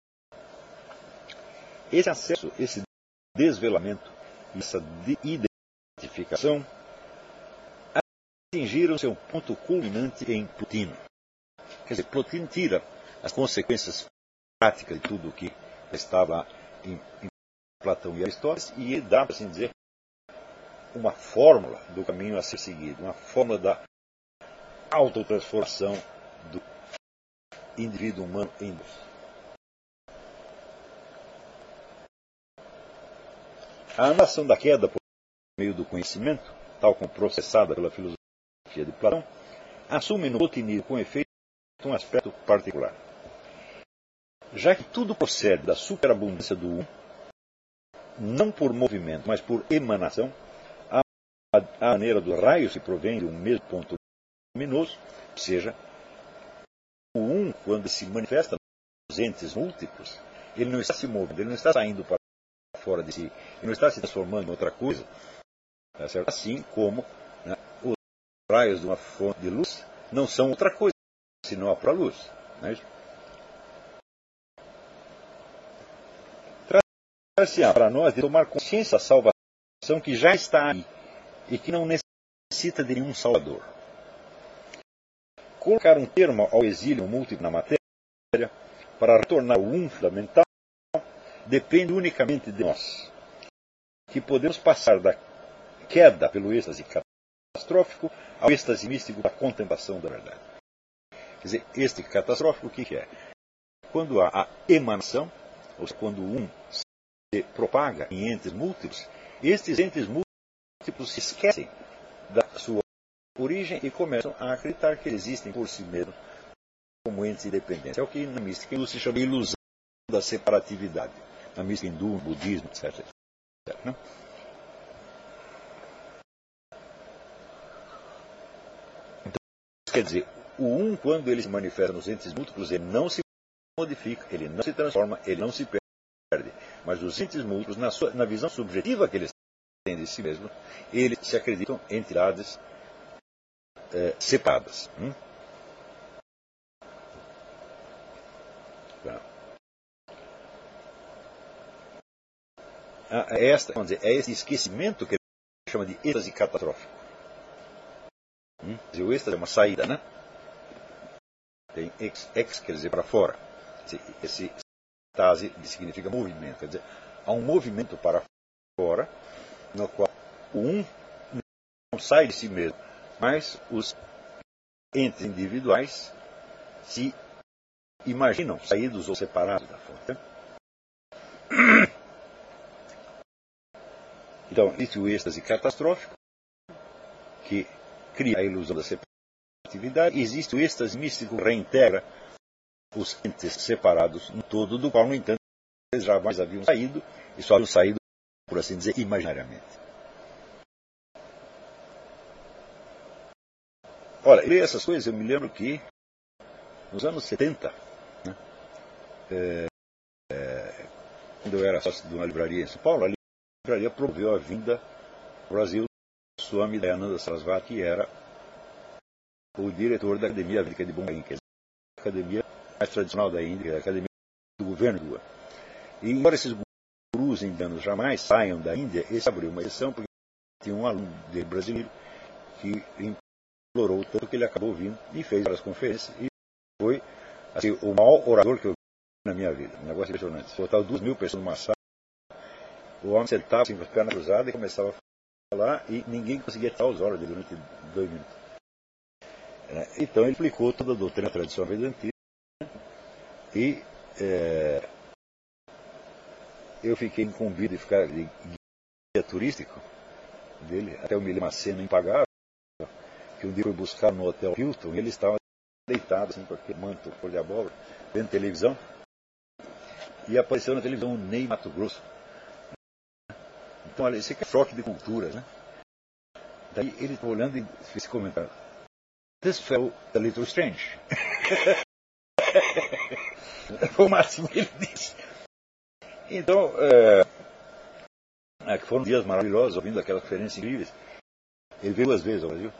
Esse acesso, esse desvelamento, essa identificação atingiram seu ponto culminante em Plotino. Quer dizer, Plotino tira as consequências práticas de tudo o que estava em Platão e Aristóteles e dá, por assim dizer, uma fórmula do caminho a ser seguido, uma fórmula da autotransformação do indivíduo humano em Deus. A anulação da queda por meio do conhecimento, tal como processada pela filosofia de Platão, assume no plotinismo com efeito um aspecto particular. Já que tudo procede da superabundância do um, não por movimento, mas por emanação, a maneira do raio se provém de um mesmo ponto luminoso, ou seja, o um, quando se manifesta nos entes múltiplos, ele não está se movendo, ele não está saindo para fora de si, ele não está se transformando em outra coisa, tá certo? Assim como, né, os raios de uma fonte de luz não são outra coisa, senão a própria luz. Não é isso? Trata-se para nós de tomar consciência da salvação que já está aí e que não necessita de nenhum salvador. Colocar um termo ao exílio múltiplo na matéria para retornar ao um fundamental depende unicamente de nós, que podemos passar da queda pelo êxtase catastrófico ao êxtase místico da contemplação da verdade. Quer dizer, este catastrófico o que é? Quando há a emanação, ou seja, quando o um se propaga em entes múltiplos, estes entes múltiplos se esquecem da sua origem e começam a acreditar que existem por si mesmos como entes independentes. É o que na mística hindu se chama de ilusão da separatividade. Na mística hindu, no budismo, etc. Né? Então, quer dizer, o um, quando ele se manifesta nos entes múltiplos, ele não se modifica, ele não se transforma, ele não se perde. Mas os entes múltiplos, na visão subjetiva que eles têm de si mesmos, eles se acreditam entidades separadas. Vamos dizer, é esse esquecimento que ele chama de êxtase catastrófico. O êxtase é uma saída, né? Tem ex quer dizer para fora. Esse estase significa movimento. Quer dizer, há um movimento para fora, no qual o um não sai de si mesmo, mas os entes individuais se imaginam saídos ou separados da fonte. Então, existe o êxtase catastrófico, que cria a ilusão da separatividade. Existe o êxtase místico, que reintegra os entes separados no todo, do qual, no entanto, eles jamais haviam saído, e só haviam saído, por assim dizer, imaginariamente. Olha, eu li essas coisas, eu me lembro que, nos anos 70, né, quando eu era sócio de uma livraria em São Paulo, a livraria promoveu a vinda ao Brasil do Swami Dayananda Sarasvati, que era o diretor da Academia Védica de Bombay, que é a academia mais tradicional da Índia, a academia do governo do Goa. E embora esses gurus indianos jamais saiam da Índia, esse abriu uma exceção, porque tinha um aluno dele brasileiro que implorou tanto que ele acabou vindo e fez várias conferências, e foi assim, o maior orador que eu vi na minha vida. Um negócio impressionante. Botavam 2.000 pessoas numa sala, o homem sentava assim, com as pernas cruzadas e começava a falar, e ninguém conseguia tirar os olhos dele durante 2 minutos. Então ele explicou toda a doutrina tradicional vedantista, e eu fiquei incumbido de ficar de guia turístico dele, até eu me lembro uma cena impagável, que um dia eu fui buscar no Hotel Hilton, e ele estava deitado assim, com aquele manto cor de abóbora, vendo televisão, e apareceu na televisão o Ney Matogrosso. Então, olha, esse aqui é choque de culturas, né? Daí ele estava olhando e fez esse comentário: "This felt a little strange." Foi o máximo que ele disse. Então, que foram dias maravilhosos, ouvindo aquelas conferências incríveis. Ele veio 2 vezes ao Brasil.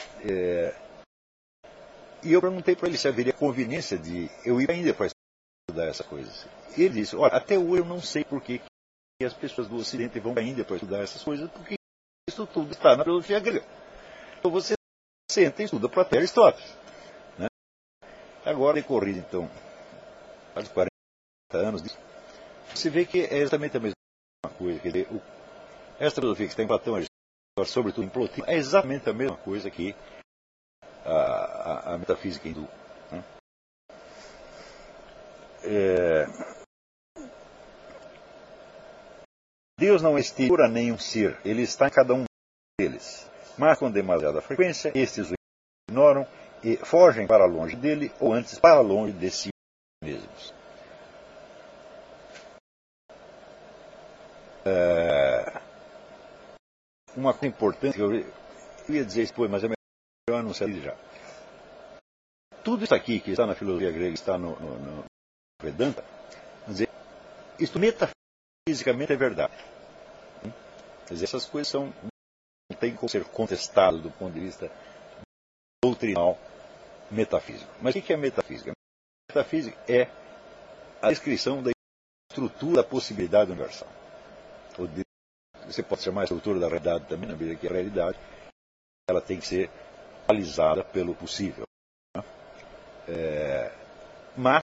E eu perguntei para ele se haveria conveniência de eu ir para a Índia para estudar essas coisas. E ele disse: "Olha, até hoje eu não sei por que as pessoas do Ocidente vão para a Índia para estudar essas coisas, porque isso tudo está na filosofia grega. Então você senta e estuda Platão e Aristóteles." Né? Agora, decorrido então, quase 40 anos disso, você vê que é exatamente a mesma coisa. Quer dizer, essa filosofia que está em Platão, sobretudo em Plotino, é exatamente a mesma coisa que a metafísica hindu. Né? Deus não exteriora nenhum ser, ele está em cada um deles. Mas com demasiada frequência, estes o ignoram e fogem para longe dele, ou antes para longe de si mesmos. Uma coisa importante que eu ia dizer isso depois, mas é melhor anunciar já. Tudo isso aqui que está na filosofia grega, está no Vedanta, quer dizer, isso metafisicamente é verdade. Quer dizer, essas coisas não têm como ser contestadas do ponto de vista doutrinal metafísico. Mas o que é metafísica? Metafísica é a descrição da estrutura da possibilidade universal. Você pode chamar a estrutura da realidade também, na medida que a realidade ela tem que ser realizada pelo possível. Né? Mas,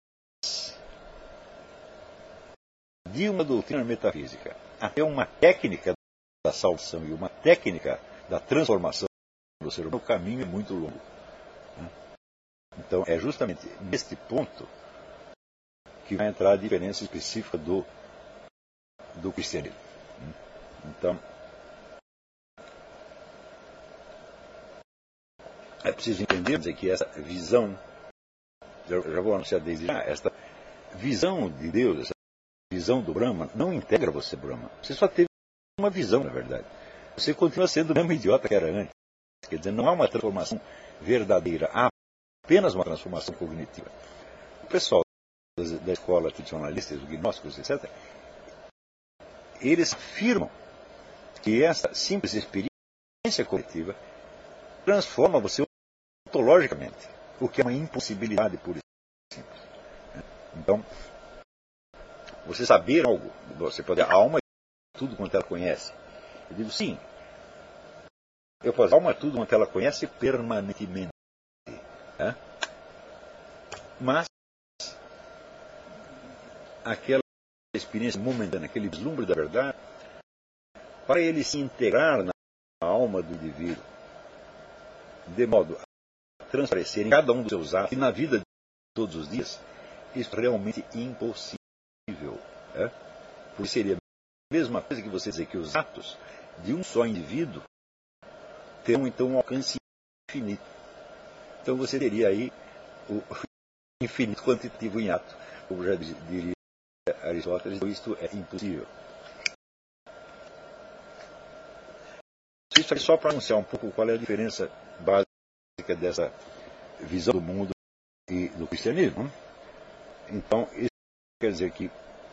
de uma doutrina metafísica até uma técnica da salvação e uma técnica da transformação do ser humano, o caminho é muito longo. Né? Então, é justamente neste ponto que vai entrar a diferença específica do cristianismo. Então, é preciso entender que essa visão, já vou anunciar desde já, esta visão de Deus, essa visão do Brahma, não integra você, Brahma. Você só teve uma visão, na verdade. Você continua sendo o mesmo idiota que era antes. Quer dizer, não há uma transformação verdadeira, há apenas uma transformação cognitiva. O pessoal da escola tradicionalista, os gnósticos, etc., eles afirmam que essa simples experiência coletiva transforma você ontologicamente, o que é uma impossibilidade pura e simples. Então, você saber algo, você pode, a alma é tudo quanto ela conhece. Eu digo sim, eu posso, a alma é tudo quanto ela conhece permanentemente. Né? Mas, aquela experiência momentânea, aquele vislumbre da verdade, para ele se integrar na alma do indivíduo, de modo a transparecer em cada um dos seus atos e na vida de todos os dias, isso é realmente impossível. Porque seria mesma coisa que você dizer que os atos de um só indivíduo terão então um alcance infinito. Então você teria aí o infinito quantitativo em ato. Como já diria Aristóteles, isto é impossível. Isso aqui só para anunciar um pouco qual é a diferença básica dessa visão do mundo e do cristianismo. Então, isso quer dizer que,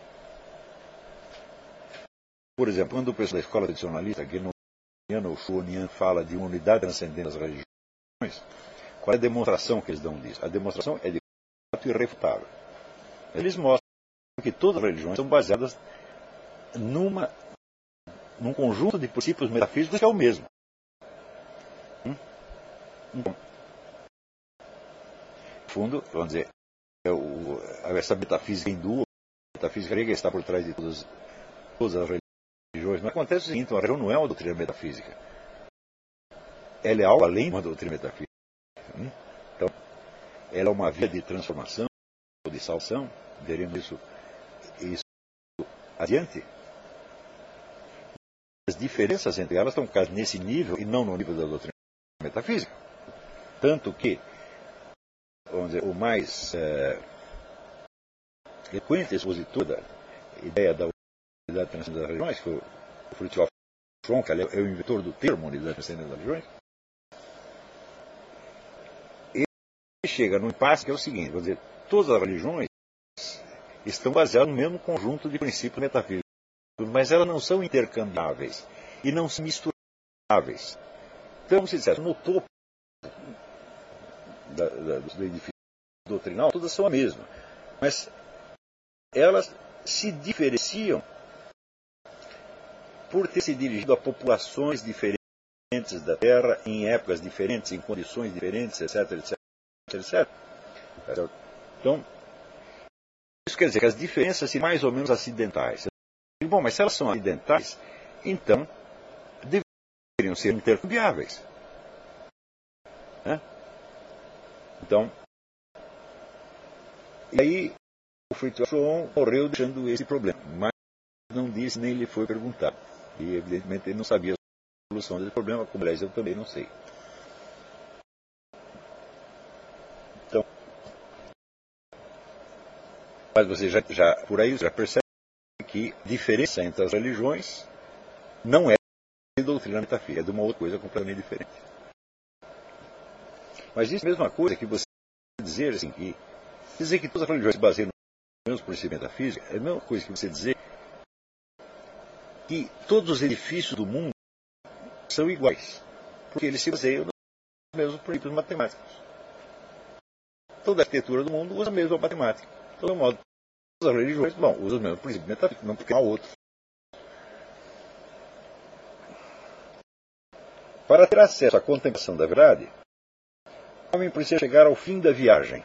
por exemplo, quando o pessoal da escola tradicionalista, Gnoniana ou Shuonian, fala de uma unidade transcendente das religiões, qual é a demonstração que eles dão disso? A demonstração é de fato irrefutável. Eles mostram que todas as religiões são baseadas num conjunto de princípios metafísicos que é o mesmo. Então, no fundo, vamos dizer, essa metafísica hindu, a metafísica grega está por trás de todas as religiões. Mas acontece o seguinte, uma religião não é uma doutrina metafísica. Ela é algo além de uma doutrina metafísica. Então, ela é uma via de transformação, de salvação. Veremos isso adiante. As diferenças entre elas estão nesse nível e não no nível da doutrina metafísica. Tanto que, vamos dizer, o mais frequente expositor da ideia da unidade transcendente das religiões, que foi o Fritjof Schuon, que é o inventor do termo unidade transcendente das religiões, ele chega num impasse que é o seguinte, vamos dizer, todas as religiões estão baseadas no mesmo conjunto de princípios metafísicos, mas elas não são intercambiáveis e não são misturáveis. Então, como se dissesse, no topo do edifício doutrinal, todas são a mesma, mas elas se diferenciam por ter se dirigido a populações diferentes da Terra, em épocas diferentes, em condições diferentes, etc, etc, etc. Então, isso quer dizer que as diferenças são mais ou menos acidentais. Bom, mas se elas são acidentais, então deveriam ser intercambiáveis. Então, e aí o Fritjof Schuon morreu deixando esse problema, mas não disse nem lhe foi perguntado. E evidentemente ele não sabia a solução desse problema, como aliás eu também não sei. Então, mas você por aí já percebe que a diferença entre as religiões não é de doutrina metafísica, é de uma outra coisa completamente diferente. Mas isso é a mesma coisa que você dizer assim, dizer que todas as religiões se baseiam no mesmo princípio metafísico, é a mesma coisa que você dizer que todos os edifícios do mundo são iguais, porque eles se baseiam nos mesmos princípios matemáticos. Toda a arquitetura do mundo usa a mesma matemática. Então, de modo, todas as religiões, usam os mesmos princípios metafísicos, não porque há outro. Para ter acesso à contemplação da verdade, o homem precisa chegar ao fim da viagem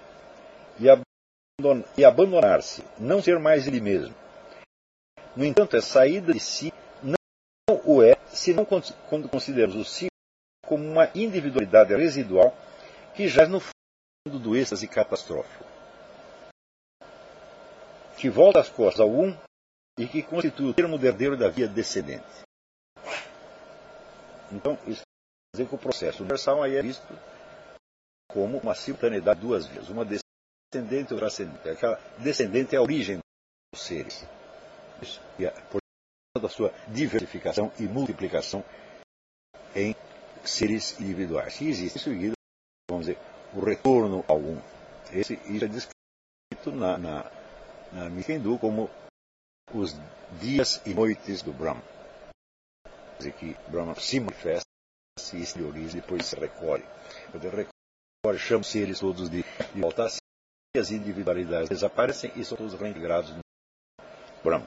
e abandonar-se, não ser mais ele mesmo. No entanto, a saída de si não o é, se não consideramos o si como uma individualidade residual que jaz no fundo do êxtase catastrófico, que volta as costas ao e que constitui o termo derradeiro da via descendente. Então, isso quer dizer que o processo universal aí é visto como uma simultaneidade de duas vias, uma descendente e outra ascendente. Aquela descendente é a origem dos seres. Por causa da sua diversificação e multiplicação em seres individuais. E existe em seguida, vamos dizer, o retorno ao Isso é descrito na mística hindu como os dias e noites do Brahma. Quer dizer que Brahma se manifesta, se exterioriza e depois se recolhe. Quando ele recolhe, chama os seres todos de volta a si, e as individualidades desaparecem e são todos reintegrados no Brahma.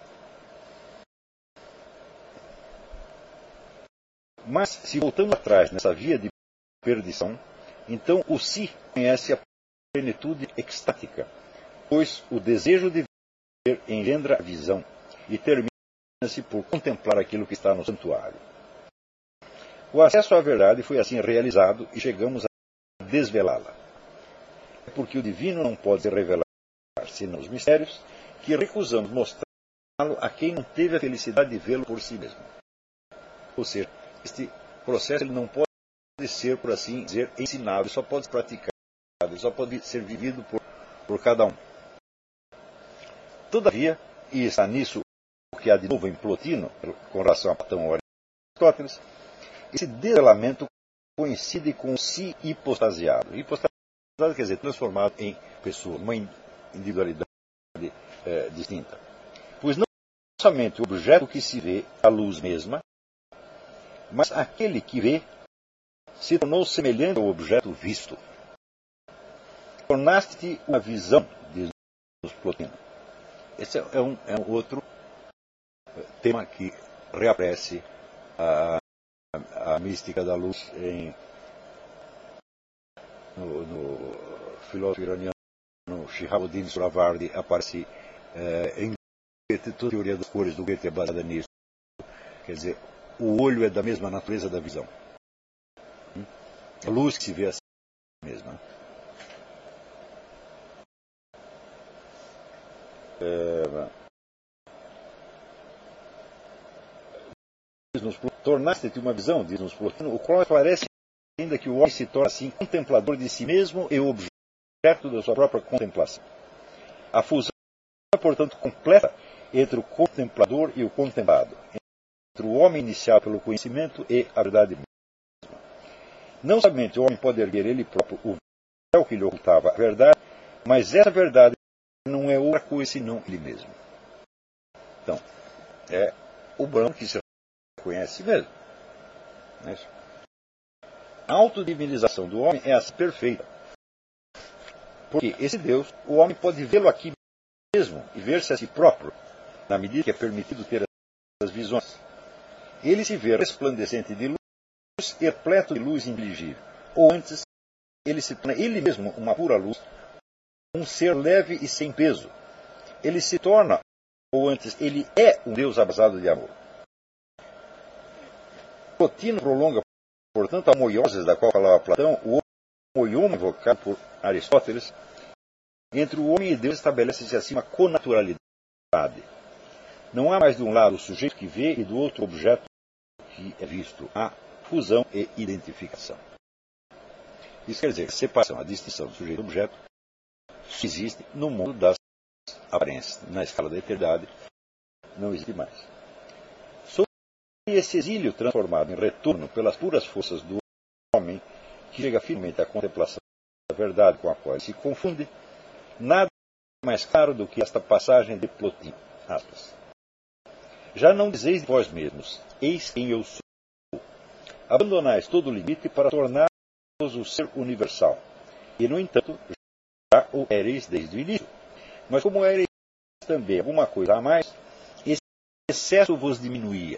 Mas, se voltamos atrás nessa via de perdição, então o si conhece a plenitude extática, pois o desejo de ver engendra a visão e termina-se por contemplar aquilo que está no santuário. O acesso à verdade foi assim realizado e chegamos a desvelá-la. É porque o divino não pode se revelar senão os mistérios que recusamos mostrar a quem não teve a felicidade de vê-lo por si mesmo. Ou seja, este processo ele não pode ser, por assim dizer, ensinado, ele só pode ser praticado, ele só pode ser vivido por cada um. Todavia, e está nisso o que há de novo em Plotino, com relação a Platão ou Aristóteles, esse desvelamento coincide com o si hipostasiado. Hipostasiado quer dizer transformado em pessoa, uma individualidade distinta. Pois não somente o objeto que se vê, a luz mesma, mas aquele que vê se tornou semelhante ao objeto visto. Tornaste-te uma visão, diz Plotino. Esse é um outro tema que reaparece a mística da luz no filósofo iraniano Shihabuddin Suravardi, aparece em toda a teoria das cores do Goethe é baseada nisso. Quer dizer, o olho é da mesma natureza da visão. A luz que se vê assim mesma. Tornaste-te uma visão, diz-nos Plotino, o qual parece ainda que o homem se torna assim contemplador de si mesmo e objeto da sua própria contemplação. A fusão é, portanto, completa entre o contemplador e o contemplado, entre o homem iniciado pelo conhecimento e a verdade mesma. Não somente o homem pode erguer ele próprio o véu que lhe ocultava a verdade, mas essa verdade não é outra coisa senão ele mesmo. Então, é o branco que se conhece mesmo. A autodivinização do homem é assim perfeita. Porque esse Deus, o homem pode vê-lo aqui mesmo e ver-se a si próprio, na medida que é permitido ter essas visões. Ele se vê resplandecente de luz e repleto de luz inteligível. Ou antes, ele se torna ele mesmo uma pura luz, um ser leve e sem peso. Ele se torna, ou antes, ele é um Deus abrasado de amor. Plotino prolonga, portanto, a homoioses da qual falava Platão, o homoioma invocado por Aristóteles. Entre o homem e Deus estabelece-se assim uma connaturalidade. Não há mais de um lado o sujeito que vê e do outro o objeto que é visto. Há fusão e identificação. Isso quer dizer que a separação, a distinção do sujeito e do objeto existe no mundo das aparências. Na escala da eternidade não existe mais. Sobre esse exílio transformado em retorno pelas puras forças do homem, que chega finalmente à contemplação da verdade com a qual se confunde, nada mais claro do que esta passagem de Plotino. Aspas. Já não dizeis de vós mesmos, eis quem eu sou. Abandonais todo o limite para tornar-vos o ser universal. E, no entanto, já o éreis desde o início. Mas como éreis também alguma coisa a mais, esse excesso vos diminuía.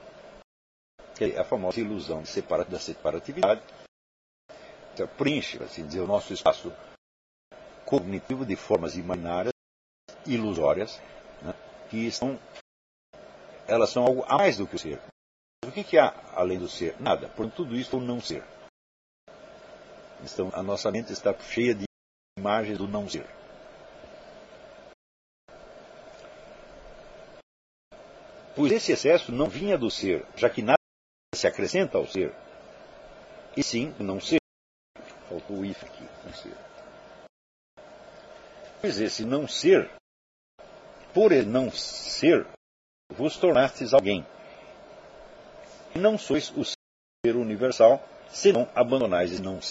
A famosa ilusão da separatividade preenche, assim dizer, o nosso espaço cognitivo de formas imaginárias, ilusórias, né, que elas são algo a mais do que o ser. O que há além do ser? Nada. Portanto, tudo isso é o não ser. Então, a nossa mente está cheia de imagens do não ser. Pois esse excesso não vinha do ser, já que nada se acrescenta ao ser, e sim do não ser. Faltou o if aqui, não ser. Pois esse não ser, por ele não ser, vos tornastes alguém. E não sois o ser universal, senão abandonais esse não ser.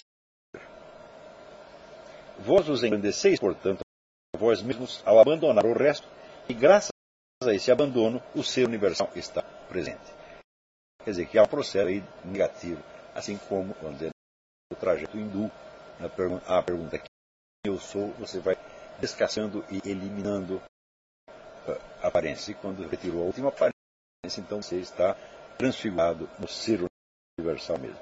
Vós os engrandeceis, portanto, a vós mesmos ao abandonar o resto, e graças a esse abandono, o ser universal está presente. Quer dizer, que há um processo aí negativo, assim como quando no trajeto hindu, a pergunta quem eu sou, você vai descassando e eliminando a aparência. E quando retirou a última aparência, então você está transfigurado no ser universal mesmo.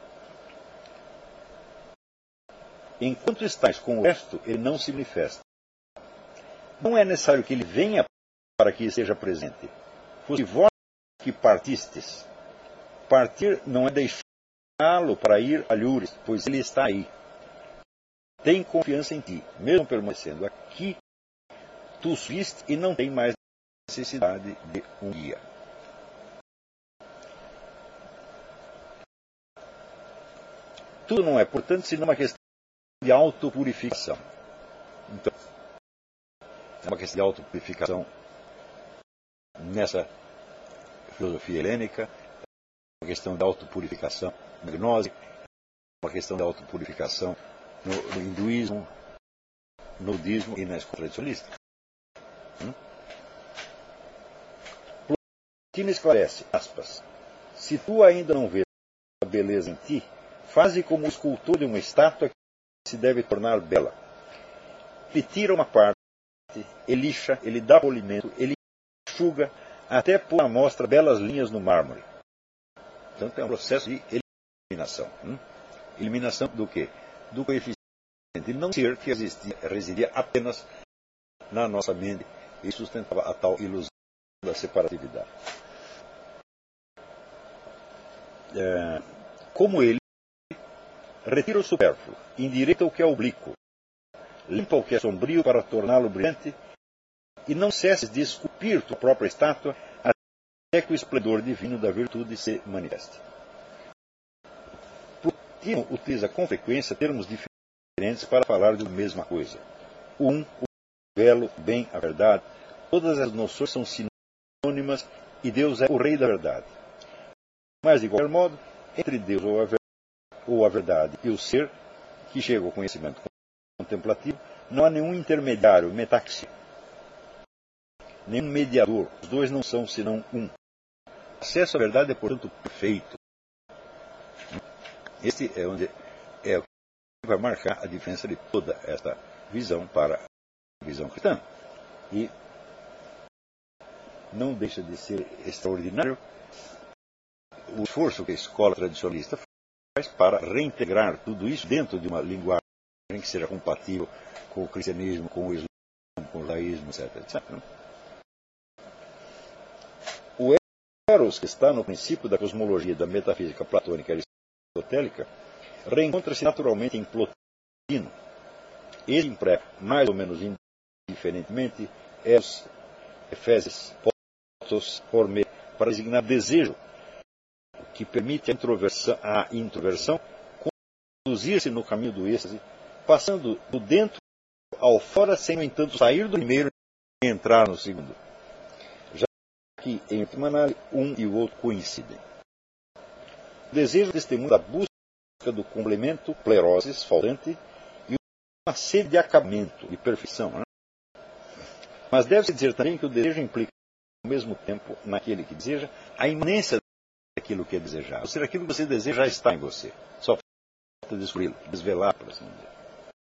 Enquanto estáis com o resto, ele não se manifesta. Não é necessário que ele venha para que esteja presente. Fosse vós que partistes. Partir não é deixá-lo para ir a Lures, pois ele está aí. Tem confiança em ti, mesmo permanecendo aqui, tu viste e não tem mais necessidade de um guia. Tudo não é, portanto, senão uma questão de autopurificação. Então, é uma questão de autopurificação nessa filosofia helênica, uma questão de autopurificação na gnose, uma questão de autopurificação no hinduísmo, no budismo e na escola tradicionalista. Plotino esclarece, aspas, se tu ainda não vês a beleza em ti, faze como o escultor de uma estátua que se deve tornar bela. Ele tira uma parte, ele lixa, ele dá polimento, ele enxuga, até pôr à mostra belas linhas no mármore. Então é um processo de eliminação. Eliminação do quê? Do coeficiente de não ser que residia apenas na nossa mente e sustentava a tal ilusão da separatividade. Como ele retira o supérfluo, endireita o que é oblíquo, limpa o que é sombrio para torná-lo brilhante, e não cesses de esculpir tua própria estátua até que o esplendor divino da virtude se manifeste. Plotino utiliza com frequência termos diferentes para falar de uma mesma coisa. O belo, o bem, a verdade, todas as noções são sinônimas e Deus é o rei da verdade. Mas, de qualquer modo, entre Deus ou a verdade e o ser, que chega ao conhecimento contemplativo, não há nenhum intermediário, metaxi, nenhum mediador. Os dois não são senão um. O acesso à verdade é, portanto, perfeito. Este é onde é o que vai marcar a diferença de toda esta visão para a visão cristã. E não deixa de ser extraordinário o esforço que a escola tradicionalista faz para reintegrar tudo isso dentro de uma linguagem que seja compatível com o cristianismo, com o islã, com o judaísmo, etc. etc. O Eros, que está no princípio da cosmologia da metafísica platônica e aristotélica, reencontra-se naturalmente em Plotino. Ele emprega, mais ou menos indiferentemente, Eros, Efésios, Potos, Hormê, para designar desejo, que permite a introversão conduzir-se no caminho do êxtase, passando do dentro ao fora, sem, no entanto, sair do primeiro e entrar no segundo. Já que, em última análise, um e o outro coincidem. O desejo testemunha da busca do complemento, pleroses, faltante, e uma sede de acabamento, de perfeição. Né? Mas deve-se dizer também que o desejo implica, ao mesmo tempo, naquele que deseja, a imanência daquilo que é desejado. Ou seja, aquilo que você deseja já está em você. Só falta descobri-lo, desvelar, por assim dizer.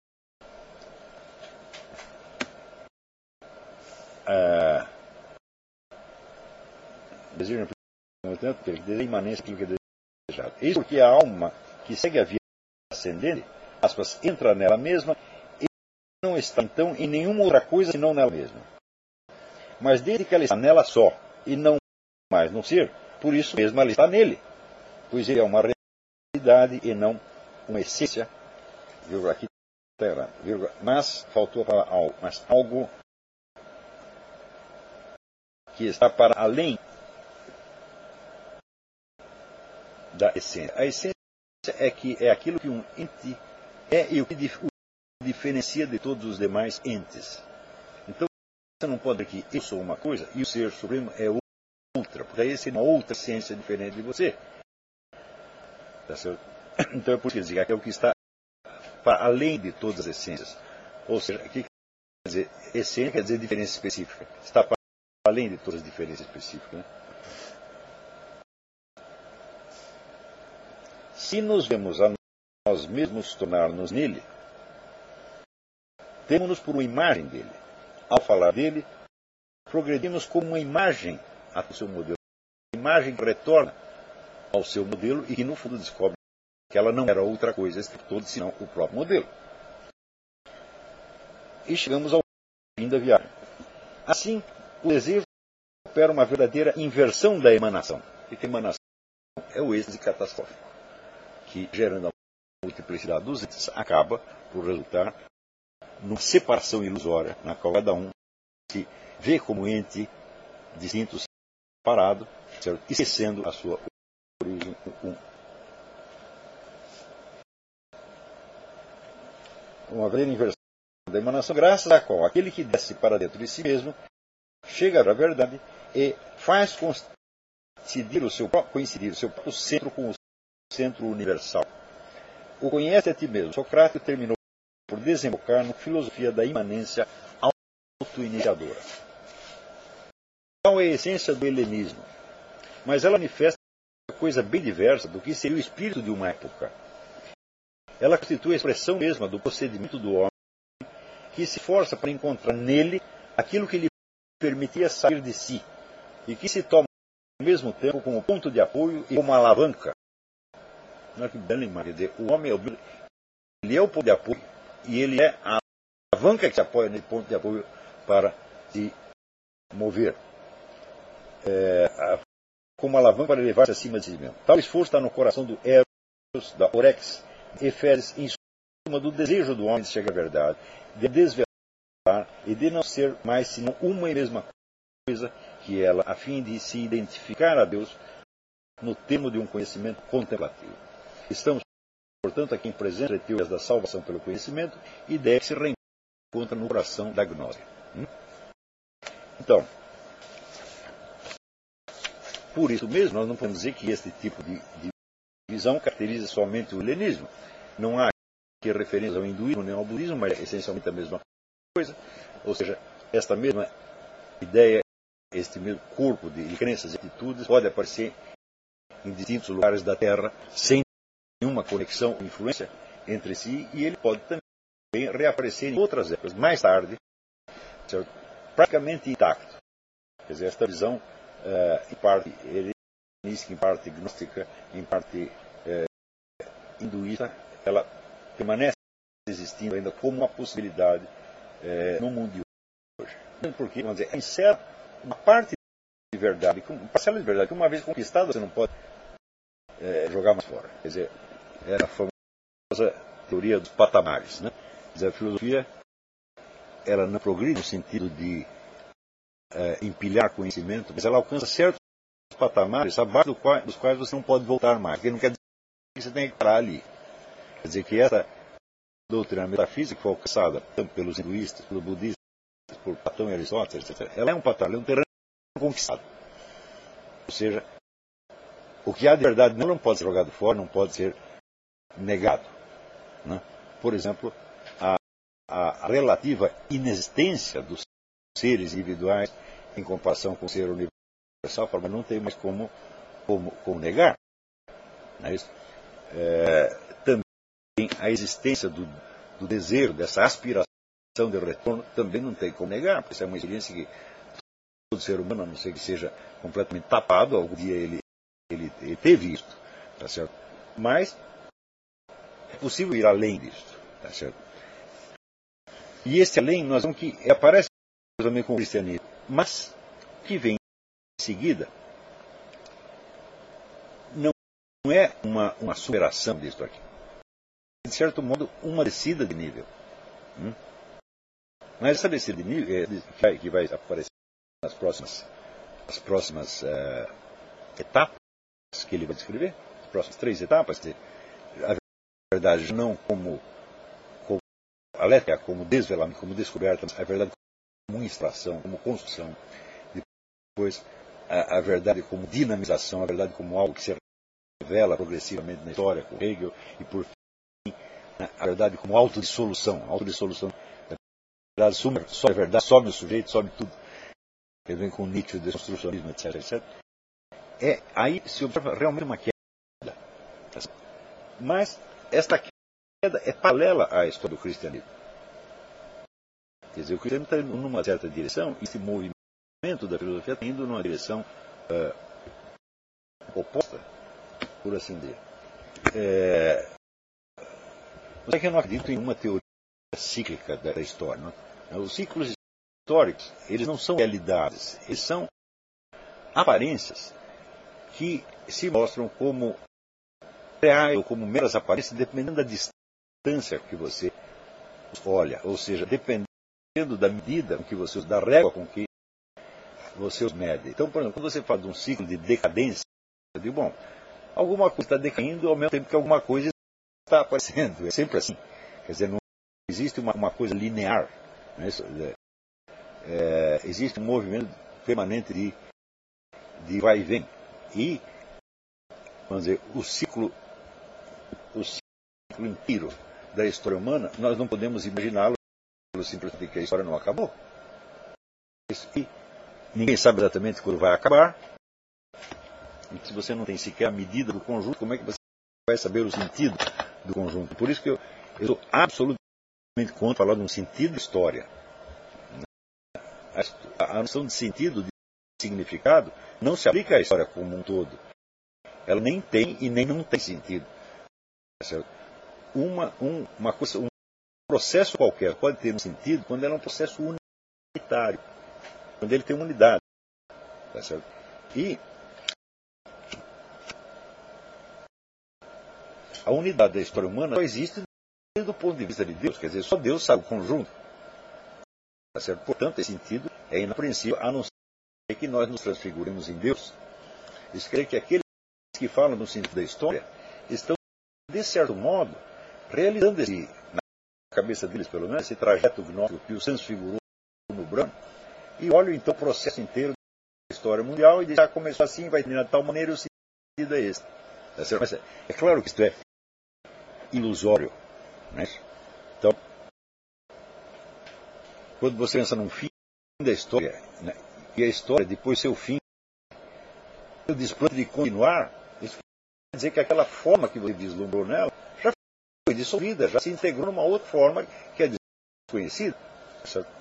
Desejo implica, ao mesmo tempo, que a imanência daquilo que é desejado. Isso porque a alma que segue a via ascendente, aspas, entra nela mesma e não está, então, em nenhuma outra coisa senão nela mesma. Mas desde que ela está nela só e não mais no ser, por isso mesmo ela está nele, pois ele é uma realidade e não uma essência, vírgula, aqui está errado, vírgula, mas faltou para algo, mas algo que está para além da essência. A essência é aquilo que um ente é e o que o diferencia de todos os demais entes. Então você não pode dizer que eu sou uma coisa e o Ser Supremo é outra, porque aí é uma outra essência diferente de você. Tá certo? Então é por isso que dizer que é o que está para além de todas as essências. Ou seja, aqui quer dizer, essência quer dizer diferença específica. Está para além de todas as diferenças específicas. Né? Se nos vemos a nós mesmos tornar-nos nele, temos-nos por uma imagem dele. Ao falar dele, progredimos como uma imagem ao seu modelo. Uma imagem que retorna ao seu modelo e que no fundo descobre que ela não era outra coisa esse tempo todo, senão o próprio modelo. E chegamos ao fim da viagem. Assim, o desejo opera uma verdadeira inversão da emanação. E que a emanação é o êxtase catastrófico, que, gerando a multiplicidade dos entes, acaba por resultar numa separação ilusória, na qual cada um se vê como ente distintos, separados, certo? Esquecendo a sua origem uma verdadeira inversão da emanação, graças à qual aquele que desce para dentro de si mesmo chega à verdade e faz coincidir o seu próprio centro com o centro universal. O conhece a ti mesmo. Sócrates terminou por desembocar na filosofia da imanência auto-iniciadora. Tal é a essência do helenismo, mas ela manifesta coisa bem diversa do que seria o espírito de uma época. Ela constitui a expressão mesma do procedimento do homem que se força para encontrar nele aquilo que lhe permitia sair de si e que se toma ao mesmo tempo como ponto de apoio e como alavanca. Não é que quer dizer, o homem ele é o ponto de apoio e ele é a alavanca que se apoia nesse ponto de apoio para se mover. Como alavanca para elevar-se acima de si mesmo. Tal esforço está no coração do Eros, da Orex, Eféres, em suma do desejo do homem de chegar à verdade, de desvelar e de não ser mais senão uma e mesma coisa que ela, a fim de se identificar a Deus no termo de um conhecimento contemplativo. Estamos, portanto, aqui em presença de teorias da salvação pelo conhecimento, ideia que se reencontra no coração da gnose. Então, por isso mesmo, nós não podemos dizer que este tipo de visão caracteriza somente o helenismo. Não há aqui referência ao hinduísmo nem ao budismo, mas é essencialmente a mesma coisa. Ou seja, esta mesma ideia, este mesmo corpo de crenças e atitudes pode aparecer em distintos lugares da Terra sem nenhuma conexão ou influência entre si, e ele pode também reaparecer em outras épocas, mais tarde, certo? Praticamente intacto. Quer dizer, esta visão, em parte helenística, em parte gnóstica, em parte hinduísta, ela permanece existindo ainda como uma possibilidade no mundo de hoje. Porque, vamos dizer, encerra uma parte de verdade, uma parcela de verdade, que uma vez conquistada você não pode jogar mais fora. Quer dizer, é a famosa teoria dos patamares. Né? Quer dizer, a filosofia ela não progride no sentido de empilhar conhecimento, mas ela alcança certos patamares abaixo dos quais você não pode voltar mais. Porque não quer dizer que você tem que parar ali. Quer dizer que essa doutrina metafísica que foi alcançada tanto pelos hinduístas, pelos budistas, por Platão e Aristóteles, etc., ela é um patamar, é um terreno conquistado. Ou seja, o que há de verdade não pode ser jogado fora, não pode ser negado. Né? Por exemplo, a relativa inexistência dos seres individuais em comparação com o ser universal, mas não tem mais como negar. Não é isso? Também a existência do desejo, dessa aspiração de retorno, também não tem como negar, porque isso é uma experiência que todo ser humano, a não ser que seja completamente tapado, algum dia ele teve isso, tá certo? Mas é possível ir além disso, tá certo? E esse além, nós vemos que aparece também com o cristianismo, mas que vem em seguida não é uma superação disso aqui. De certo modo, uma descida de nível. Mas essa descida de nível que vai aparecer nas próximas etapas que ele vai descrever, as próximas 3 etapas, quer dizer, a verdade não como alética, como desvelamento, como descoberta, a verdade como extração, como construção, depois a verdade como dinamização, a verdade como algo que se revela progressivamente na história, com Hegel, e por fim, a verdade como autodissolução, a verdade some o sujeito, some tudo, ele vem com Nietzsche, o desconstrucionismo, etc., etc. Aí se observa realmente uma queda. Mas esta queda é paralela à história do cristianismo. Quer dizer, o cristianismo está indo numa certa direção, e esse movimento da filosofia está indo numa direção oposta, por assim dizer. Mas é que eu não acredito em uma teoria cíclica da história. Não? Os ciclos históricos, eles não são realidades, eles são aparências que se mostram como reais ou como meras aparências, dependendo da distância que você olha, ou seja, dependendo da medida com que você usa, da régua com que você os mede. Então, por exemplo, quando você fala de um ciclo de decadência, eu digo, bom, alguma coisa está decaindo ao mesmo tempo que alguma coisa está aparecendo. É sempre assim. Quer dizer, não existe uma coisa linear. Né? Existe um movimento permanente de vai e vem. E, vamos dizer, o ciclo inteiro da história humana, nós não podemos imaginá-lo simplesmente que a história não acabou. E ninguém sabe exatamente quando vai acabar. E se você não tem sequer a medida do conjunto, como é que você vai saber o sentido do conjunto? Por isso que eu sou absolutamente contra falar de um sentido de história. A noção de sentido, de significado, não se aplica à história como um todo. Ela nem tem e nem não tem sentido. Um processo qualquer pode ter um sentido quando ele é um processo unitário, quando ele tem uma unidade. Tá certo? E a unidade da história humana só existe do ponto de vista de Deus, quer dizer, só Deus sabe o conjunto. Tá certo? Portanto, esse sentido é inapreensível, a não ser que nós nos transfiguremos em Deus. Isso quer dizer que aqueles que falam no sentido da história estão, de certo modo, realizando na cabeça deles, pelo menos, esse trajeto gnóstico que o transfigurou no Brahma, e olham então o processo inteiro da história mundial e dizem, começou assim, vai terminar de tal maneira, e o sentido é esse. Tá certo? Mas é claro que isto é ilusório. Né? Então, quando você pensa num fim da história, né, e a história, depois seu fim, o desplante de continuar, isso quer dizer que aquela forma que você vislumbrou nela já foi dissolvida, já se integrou numa outra forma que é desconhecida. Certo?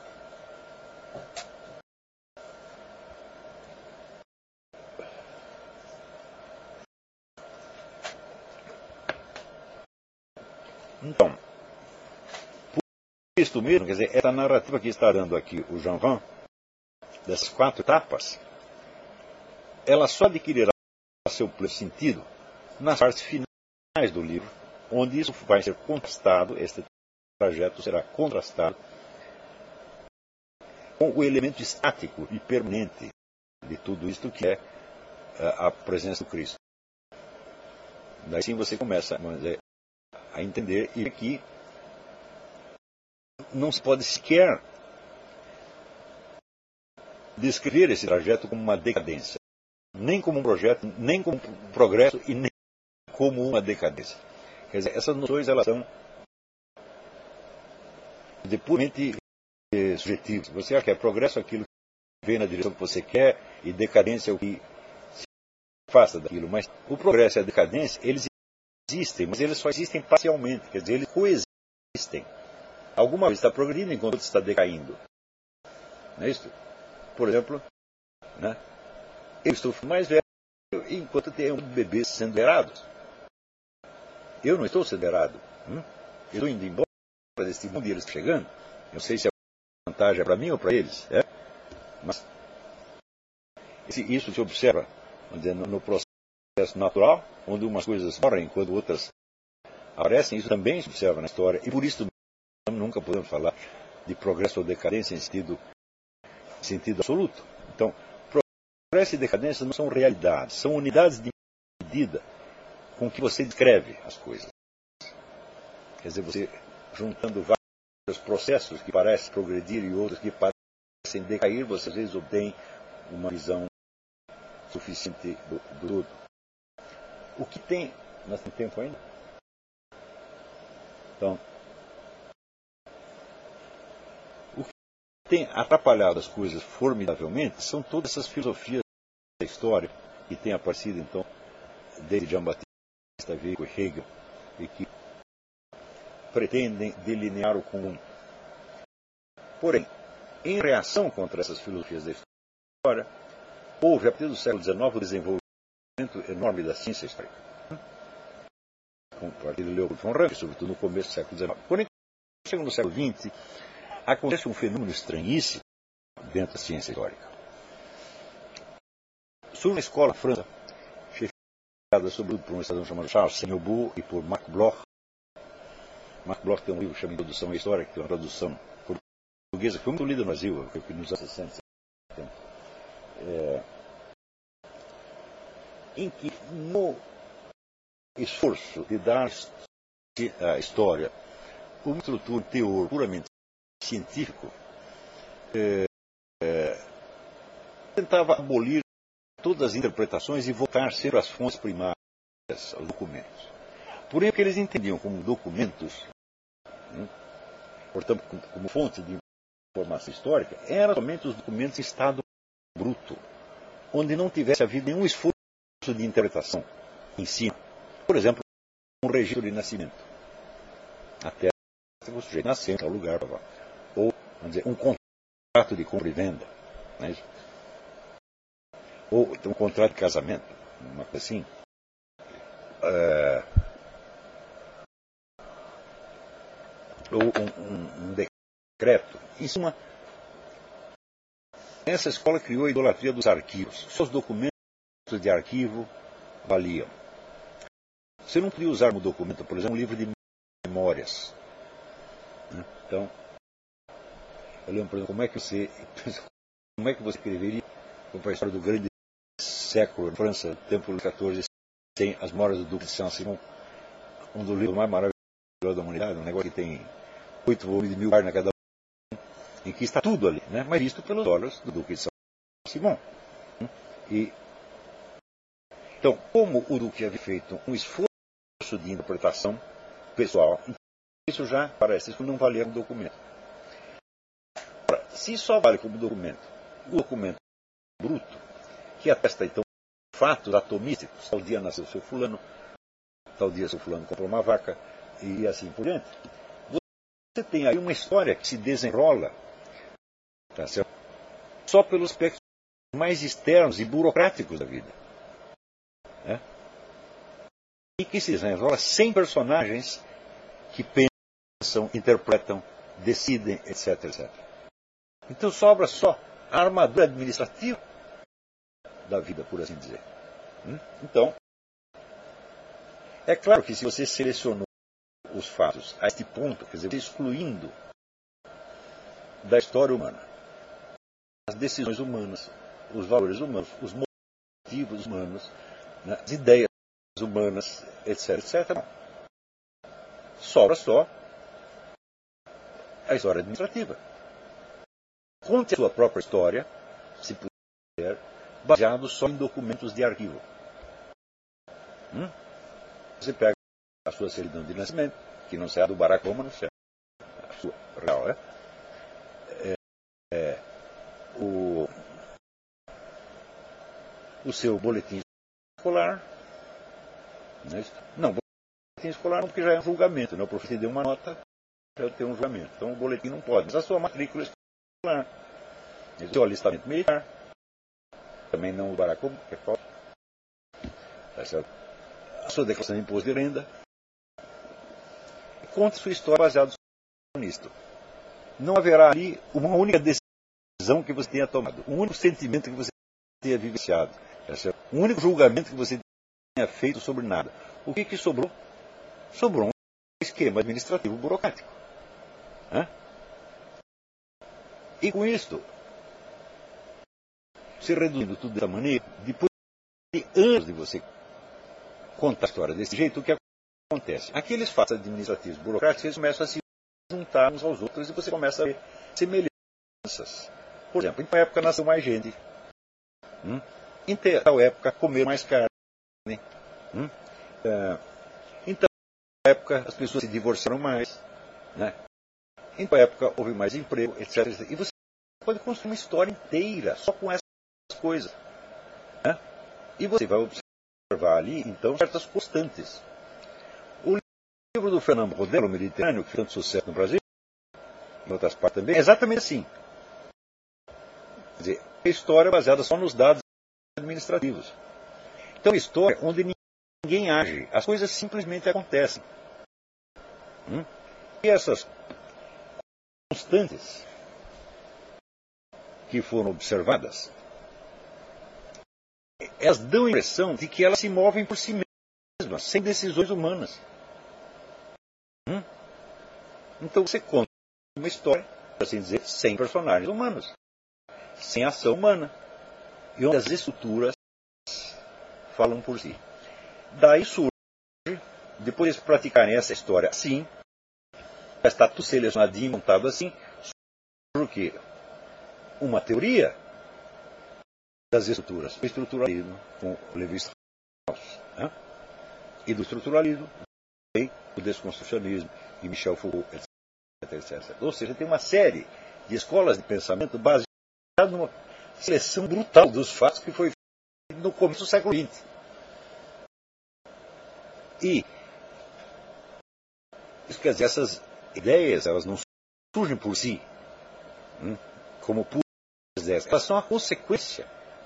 Então, por isso mesmo, quer dizer, essa narrativa que está dando aqui o Jean Van, dessas 4 etapas, ela só adquirirá seu pleno sentido nas partes finais do livro, onde isso vai ser contrastado, este trajeto será contrastado com o elemento estático e permanente de tudo isto que é a presença do Cristo. Daí sim você começa a entender e que não se pode sequer descrever esse trajeto como uma decadência, nem como um projeto, nem como um progresso e nem como uma decadência. Quer dizer, essas noções elas são puramente subjetivas. Você acha que é progresso aquilo que vem na direção que você quer e decadência é o que se afasta daquilo. Mas o progresso e a decadência, eles existem, mas eles só existem parcialmente. Quer dizer, eles coexistem. Alguma coisa está progredindo enquanto outra está decaindo. Não é isso? Por exemplo, né? Eu estou mais velho enquanto tem bebês sendo gerados. Eu não estou sendo gerado. Eu estou indo embora desse mundo e eles estão chegando. Eu não sei se a vantagem é para mim ou para eles. Mas isso se observa no processo natural, onde umas coisas morrem enquanto outras aparecem. Isso também se observa na história. E por isso nunca podemos falar de progresso ou decadência em sentido absoluto. Então, progresso e decadência não são realidades, são unidades de medida com que você descreve as coisas. Quer dizer, você juntando vários processos que parecem progredir e outros que parecem decair, você às vezes obtém uma visão suficiente do todo. O que tem... Nós temos tempo ainda? Então, o que tem atrapalhado as coisas formidavelmente são todas essas filosofias da história que têm aparecido, então, desde Jean-Baptiste Vico e Hegel, e que pretendem delinear o comum. Porém, em reação contra essas filosofias da história, houve, a partir do século XIX, o desenvolvimento enorme da ciência histórica. A partir de Leopold von Ranke, sobretudo no começo do século XIX. Porém, chega no século XX, acontece um fenômeno estranhíssimo dentro da ciência histórica. Surge uma escola na França, chefiada sobretudo por um cidadão chamado Charles Seigneurbout e por Marc Bloch. Marc Bloch tem um livro chamado Introdução à História, que tem uma tradução portuguesa que foi muito lida no Brasil, nos anos 60. em que no esforço de dar à história uma estrutura, um teor puramente científico, tentava abolir todas as interpretações e voltar sempre às fontes primárias, aos documentos. Porém, o que eles entendiam como documentos, portanto, como fonte de informação histórica, eram somente os documentos em estado bruto, onde não tivesse havido nenhum esforço de interpretação em si. Por exemplo, um registro de nascimento. Até o sujeito nasceu em tal lugar, ou, vamos dizer, um contrato de compra e venda, não é isso? Ou um contrato de casamento, uma coisa assim. Ou um decreto. Em suma, essa escola criou a idolatria dos arquivos. Só os documentos de arquivo valiam. Você não podia usar um documento, por exemplo, um livro de memórias. Então, eu lembro, por exemplo, como é que você escreveria a história do grande século na França, tempo do XIV, sem as memórias do Duque de Saint-Simon, um dos livros mais maravilhosos da humanidade, um negócio que tem 8 volumes de 1000 páginas cada um, em que está tudo ali, né? Mas visto pelos olhos do Duque de Saint-Simon. Então, como o Duque havia feito um esforço de interpretação pessoal, isso já parece que não valia como documento. Se só vale como documento o documento bruto, que atesta então fatos atomísticos, tal dia nasceu seu fulano, tal dia seu fulano comprou uma vaca, e assim por diante, você tem aí uma história que se desenrola, tá certo? Só pelos aspectos mais externos e burocráticos da vida. Né? E que se desenrola sem personagens que pensam, interpretam, decidem, etc, etc. Então sobra só a armadura administrativa da vida, por assim dizer. Então, é claro que se você selecionou os fatos a este ponto, quer dizer, excluindo da história humana as decisões humanas, os valores humanos, os motivos humanos, né, as ideias humanas, etc, etc, sobra só a história administrativa. Conte a sua própria história, se puder, baseado só em documentos de arquivo. Você pega a sua certidão de nascimento, que não será do Barack Obama, não será a sua real, né? O seu boletim escolar. Não, boletim escolar não, porque já é um julgamento, né? O professor deu uma nota, já tem um julgamento. Então o boletim não pode. Mas a sua matrícula escolar, o seu alistamento militar, também não o Barack Obama, que é falso. A sua declaração de imposto de renda. Conte sua história baseada nisto. Não haverá ali uma única decisão que você tenha tomado, um único sentimento que você tenha vivenciado, um único julgamento que você tenha feito sobre nada. O que sobrou? Sobrou um esquema administrativo burocrático. E com isto, se reduzindo tudo dessa maneira, depois de anos de você contar a história desse jeito, o que acontece? Aqueles fatos administrativos burocráticos, eles começam a se juntar uns aos outros e você começa a ver semelhanças. Por exemplo, em tal época nasceu mais gente. Em tal época comeram mais carne. Em tal época as pessoas se divorciaram mais. Né? Em tal época houve mais emprego, etc, etc. E você pode construir uma história inteira só com essas coisas. Né? E você vai observar ali, então, certas constantes. O livro do Fernando Rodel, O Mediterrâneo, que fez tanto sucesso no Brasil, em outras partes também, é exatamente assim. Quer dizer, é história baseada só nos dados administrativos. Então, é história onde ninguém age, as coisas simplesmente acontecem. E essas constantes que foram observadas, elas dão a impressão de que elas se movem por si mesmas, sem decisões humanas. Então você conta uma história, por assim dizer, sem personagens humanos, sem ação humana. e onde as estruturas falam por si. Daí surge, depois de praticarem essa história assim, já está tudo selecionadinho, montado assim, surge o quê? Uma teoria das estruturas, o estruturalismo com Levi-Strauss, né? E do estruturalismo, o desconstrucionismo, de Michel Foucault, etc. Ou seja, tem uma série de escolas de pensamento baseadas numa seleção brutal dos fatos que foi feita no começo do século XX. E, isso quer dizer, essas ideias, elas não surgem por si, como puras ideias, elas são a consequência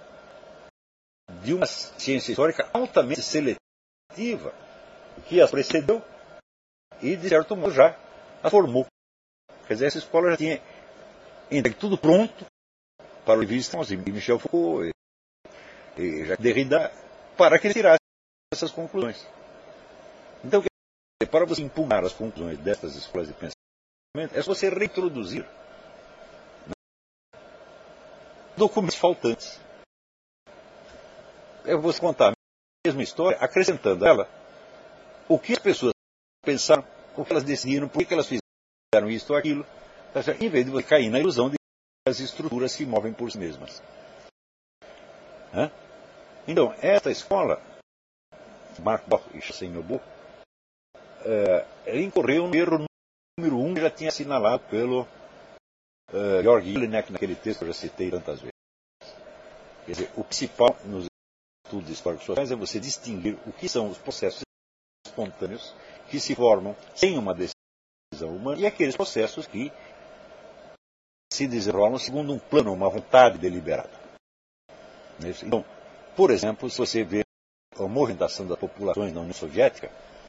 de uma ciência histórica altamente seletiva que as precedeu e, de certo modo, já as formou. Quer dizer, essa escola já tinha entregue tudo pronto para o Levi-Strauss e Michel Foucault e Jacques Derrida para que ele tirasse essas conclusões. Então, para você impugnar as conclusões dessas escolas de pensamento, é só você reintroduzir documentos faltantes. É você contar a mesma história, acrescentando a ela o que as pessoas pensaram, o que elas decidiram, por que elas fizeram isso ou aquilo, em vez de você cair na ilusão de que as estruturas se movem por si mesmas. Então, esta escola, Marc Bloch e Chassaigne-Aubot, incorreu no erro número 1 que já tinha assinalado pelo Georg Jelinek naquele texto que eu já citei tantas vezes. Quer dizer, o principal nos estudos históricos sociais é você distinguir o que são os processos espontâneos que se formam sem uma decisão humana e aqueles processos que se desenrolam segundo um plano, uma vontade deliberada. Então, por exemplo, se você vê a movimentação das populações na União Soviética,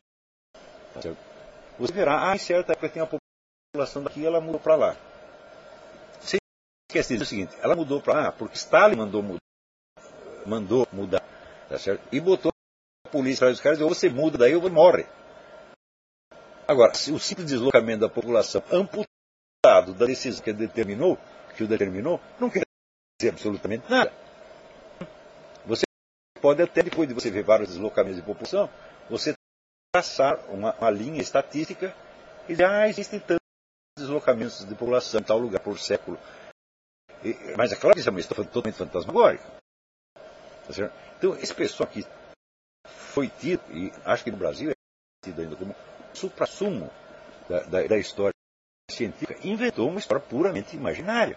você verá, em certa época tem a população daqui e ela mudou para lá. Você esquece de dizer o seguinte, ela mudou para lá porque Stalin mandou mudar, tá certo? E botou a polícia atrás dos caras e ou você muda daí ou você morre. Agora, se o simples deslocamento da população amputado da decisão que o determinou, não quer dizer absolutamente nada. Você pode até, depois de você ver vários deslocamentos de população, você traçar uma linha estatística e dizer, existem tantos deslocamentos de população em tal lugar por século. Mas é claro que isso é uma história totalmente fantasmagórica. Tá, então, esse pessoal que foi tido, e acho que no Brasil é tido ainda como suprassumo da história científica, inventou uma história puramente imaginária.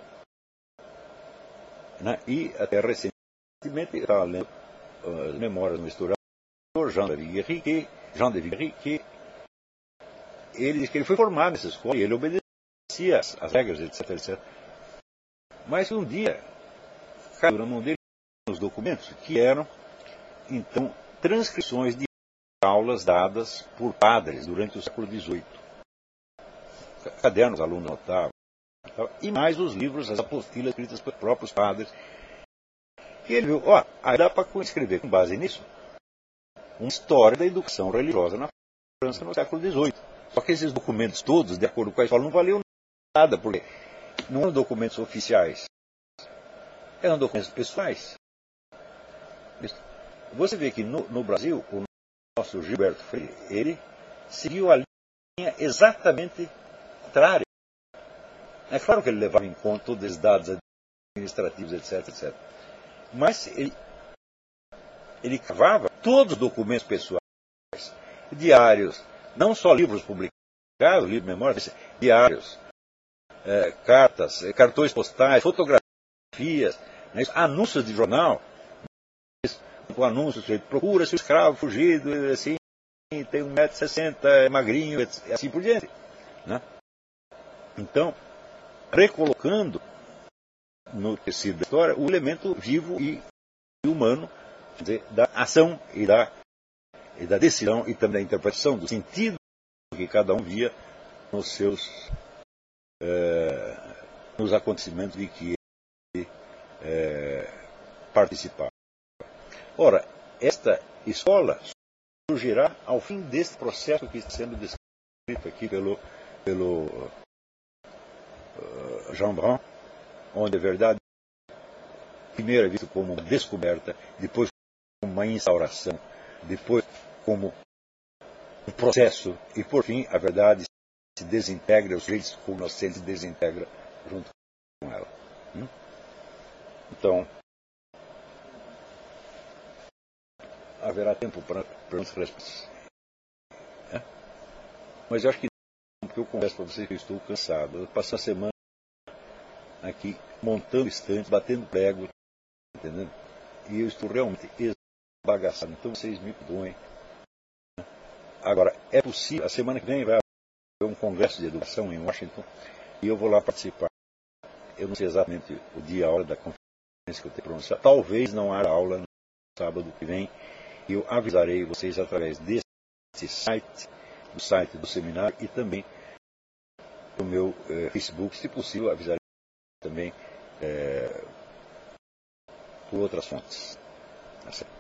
E até recentemente, eu estava lendo as memórias do historiador Jean de Viguerie, que ele diz que ele foi formado nessa escola e ele obedecia às regras, etc. Mas um dia caiu na mão dele os documentos que eram, então, transcrições de aulas dadas por padres durante o século XVIII. Cadernos, alunos notavam, e mais os livros, as apostilas escritas pelos próprios padres. E ele viu, aí dá para escrever com base nisso uma história da educação religiosa na França no século XVIII. Só que esses documentos todos, de acordo com a escola, não valiam nada, porque não eram documentos oficiais, eram documentos pessoais. Você vê que no Brasil, o nosso Gilberto Freire, ele seguiu a linha exatamente contrária. É claro que ele levava em conta todos os dados administrativos, etc. Mas ele cavava todos os documentos pessoais, diários, não só livros publicados, livros de memórias, diários, cartas, cartões postais, fotografias, anúncios de jornal, o anúncio feito, procura-se o escravo fugido, assim, tem 1,60 m, é magrinho, e assim por diante. Então, recolocando no tecido da história o elemento vivo e humano, quer dizer, da ação e da decisão e também da interpretação do sentido que cada um via nos acontecimentos de que ele participava. Ora, esta escola surgirá ao fim deste processo que está sendo descrito aqui pelo Jean Brun, onde a verdade primeiro é visto como uma descoberta, depois como uma instauração, depois como um processo, e por fim a verdade se desintegra, os direitos inocentes se desintegra junto com ela. Então, haverá tempo para perguntas e respostas. Mas eu acho que não, porque eu confesso para vocês que eu estou cansado. Eu passo a semana aqui montando estantes, batendo prego, entendendo? E eu estou realmente esbagaçado. Então vocês me perdoem. Agora, é possível, a semana que vem vai haver um congresso de educação em Washington e eu vou lá participar. Eu não sei exatamente o dia e a hora da conferência que eu tenho que pronunciar. Talvez não haja aula no sábado que vem. E eu avisarei vocês através desse site, do site do seminário e também do meu Facebook. Se possível, avisarei também por outras fontes. Tá certo?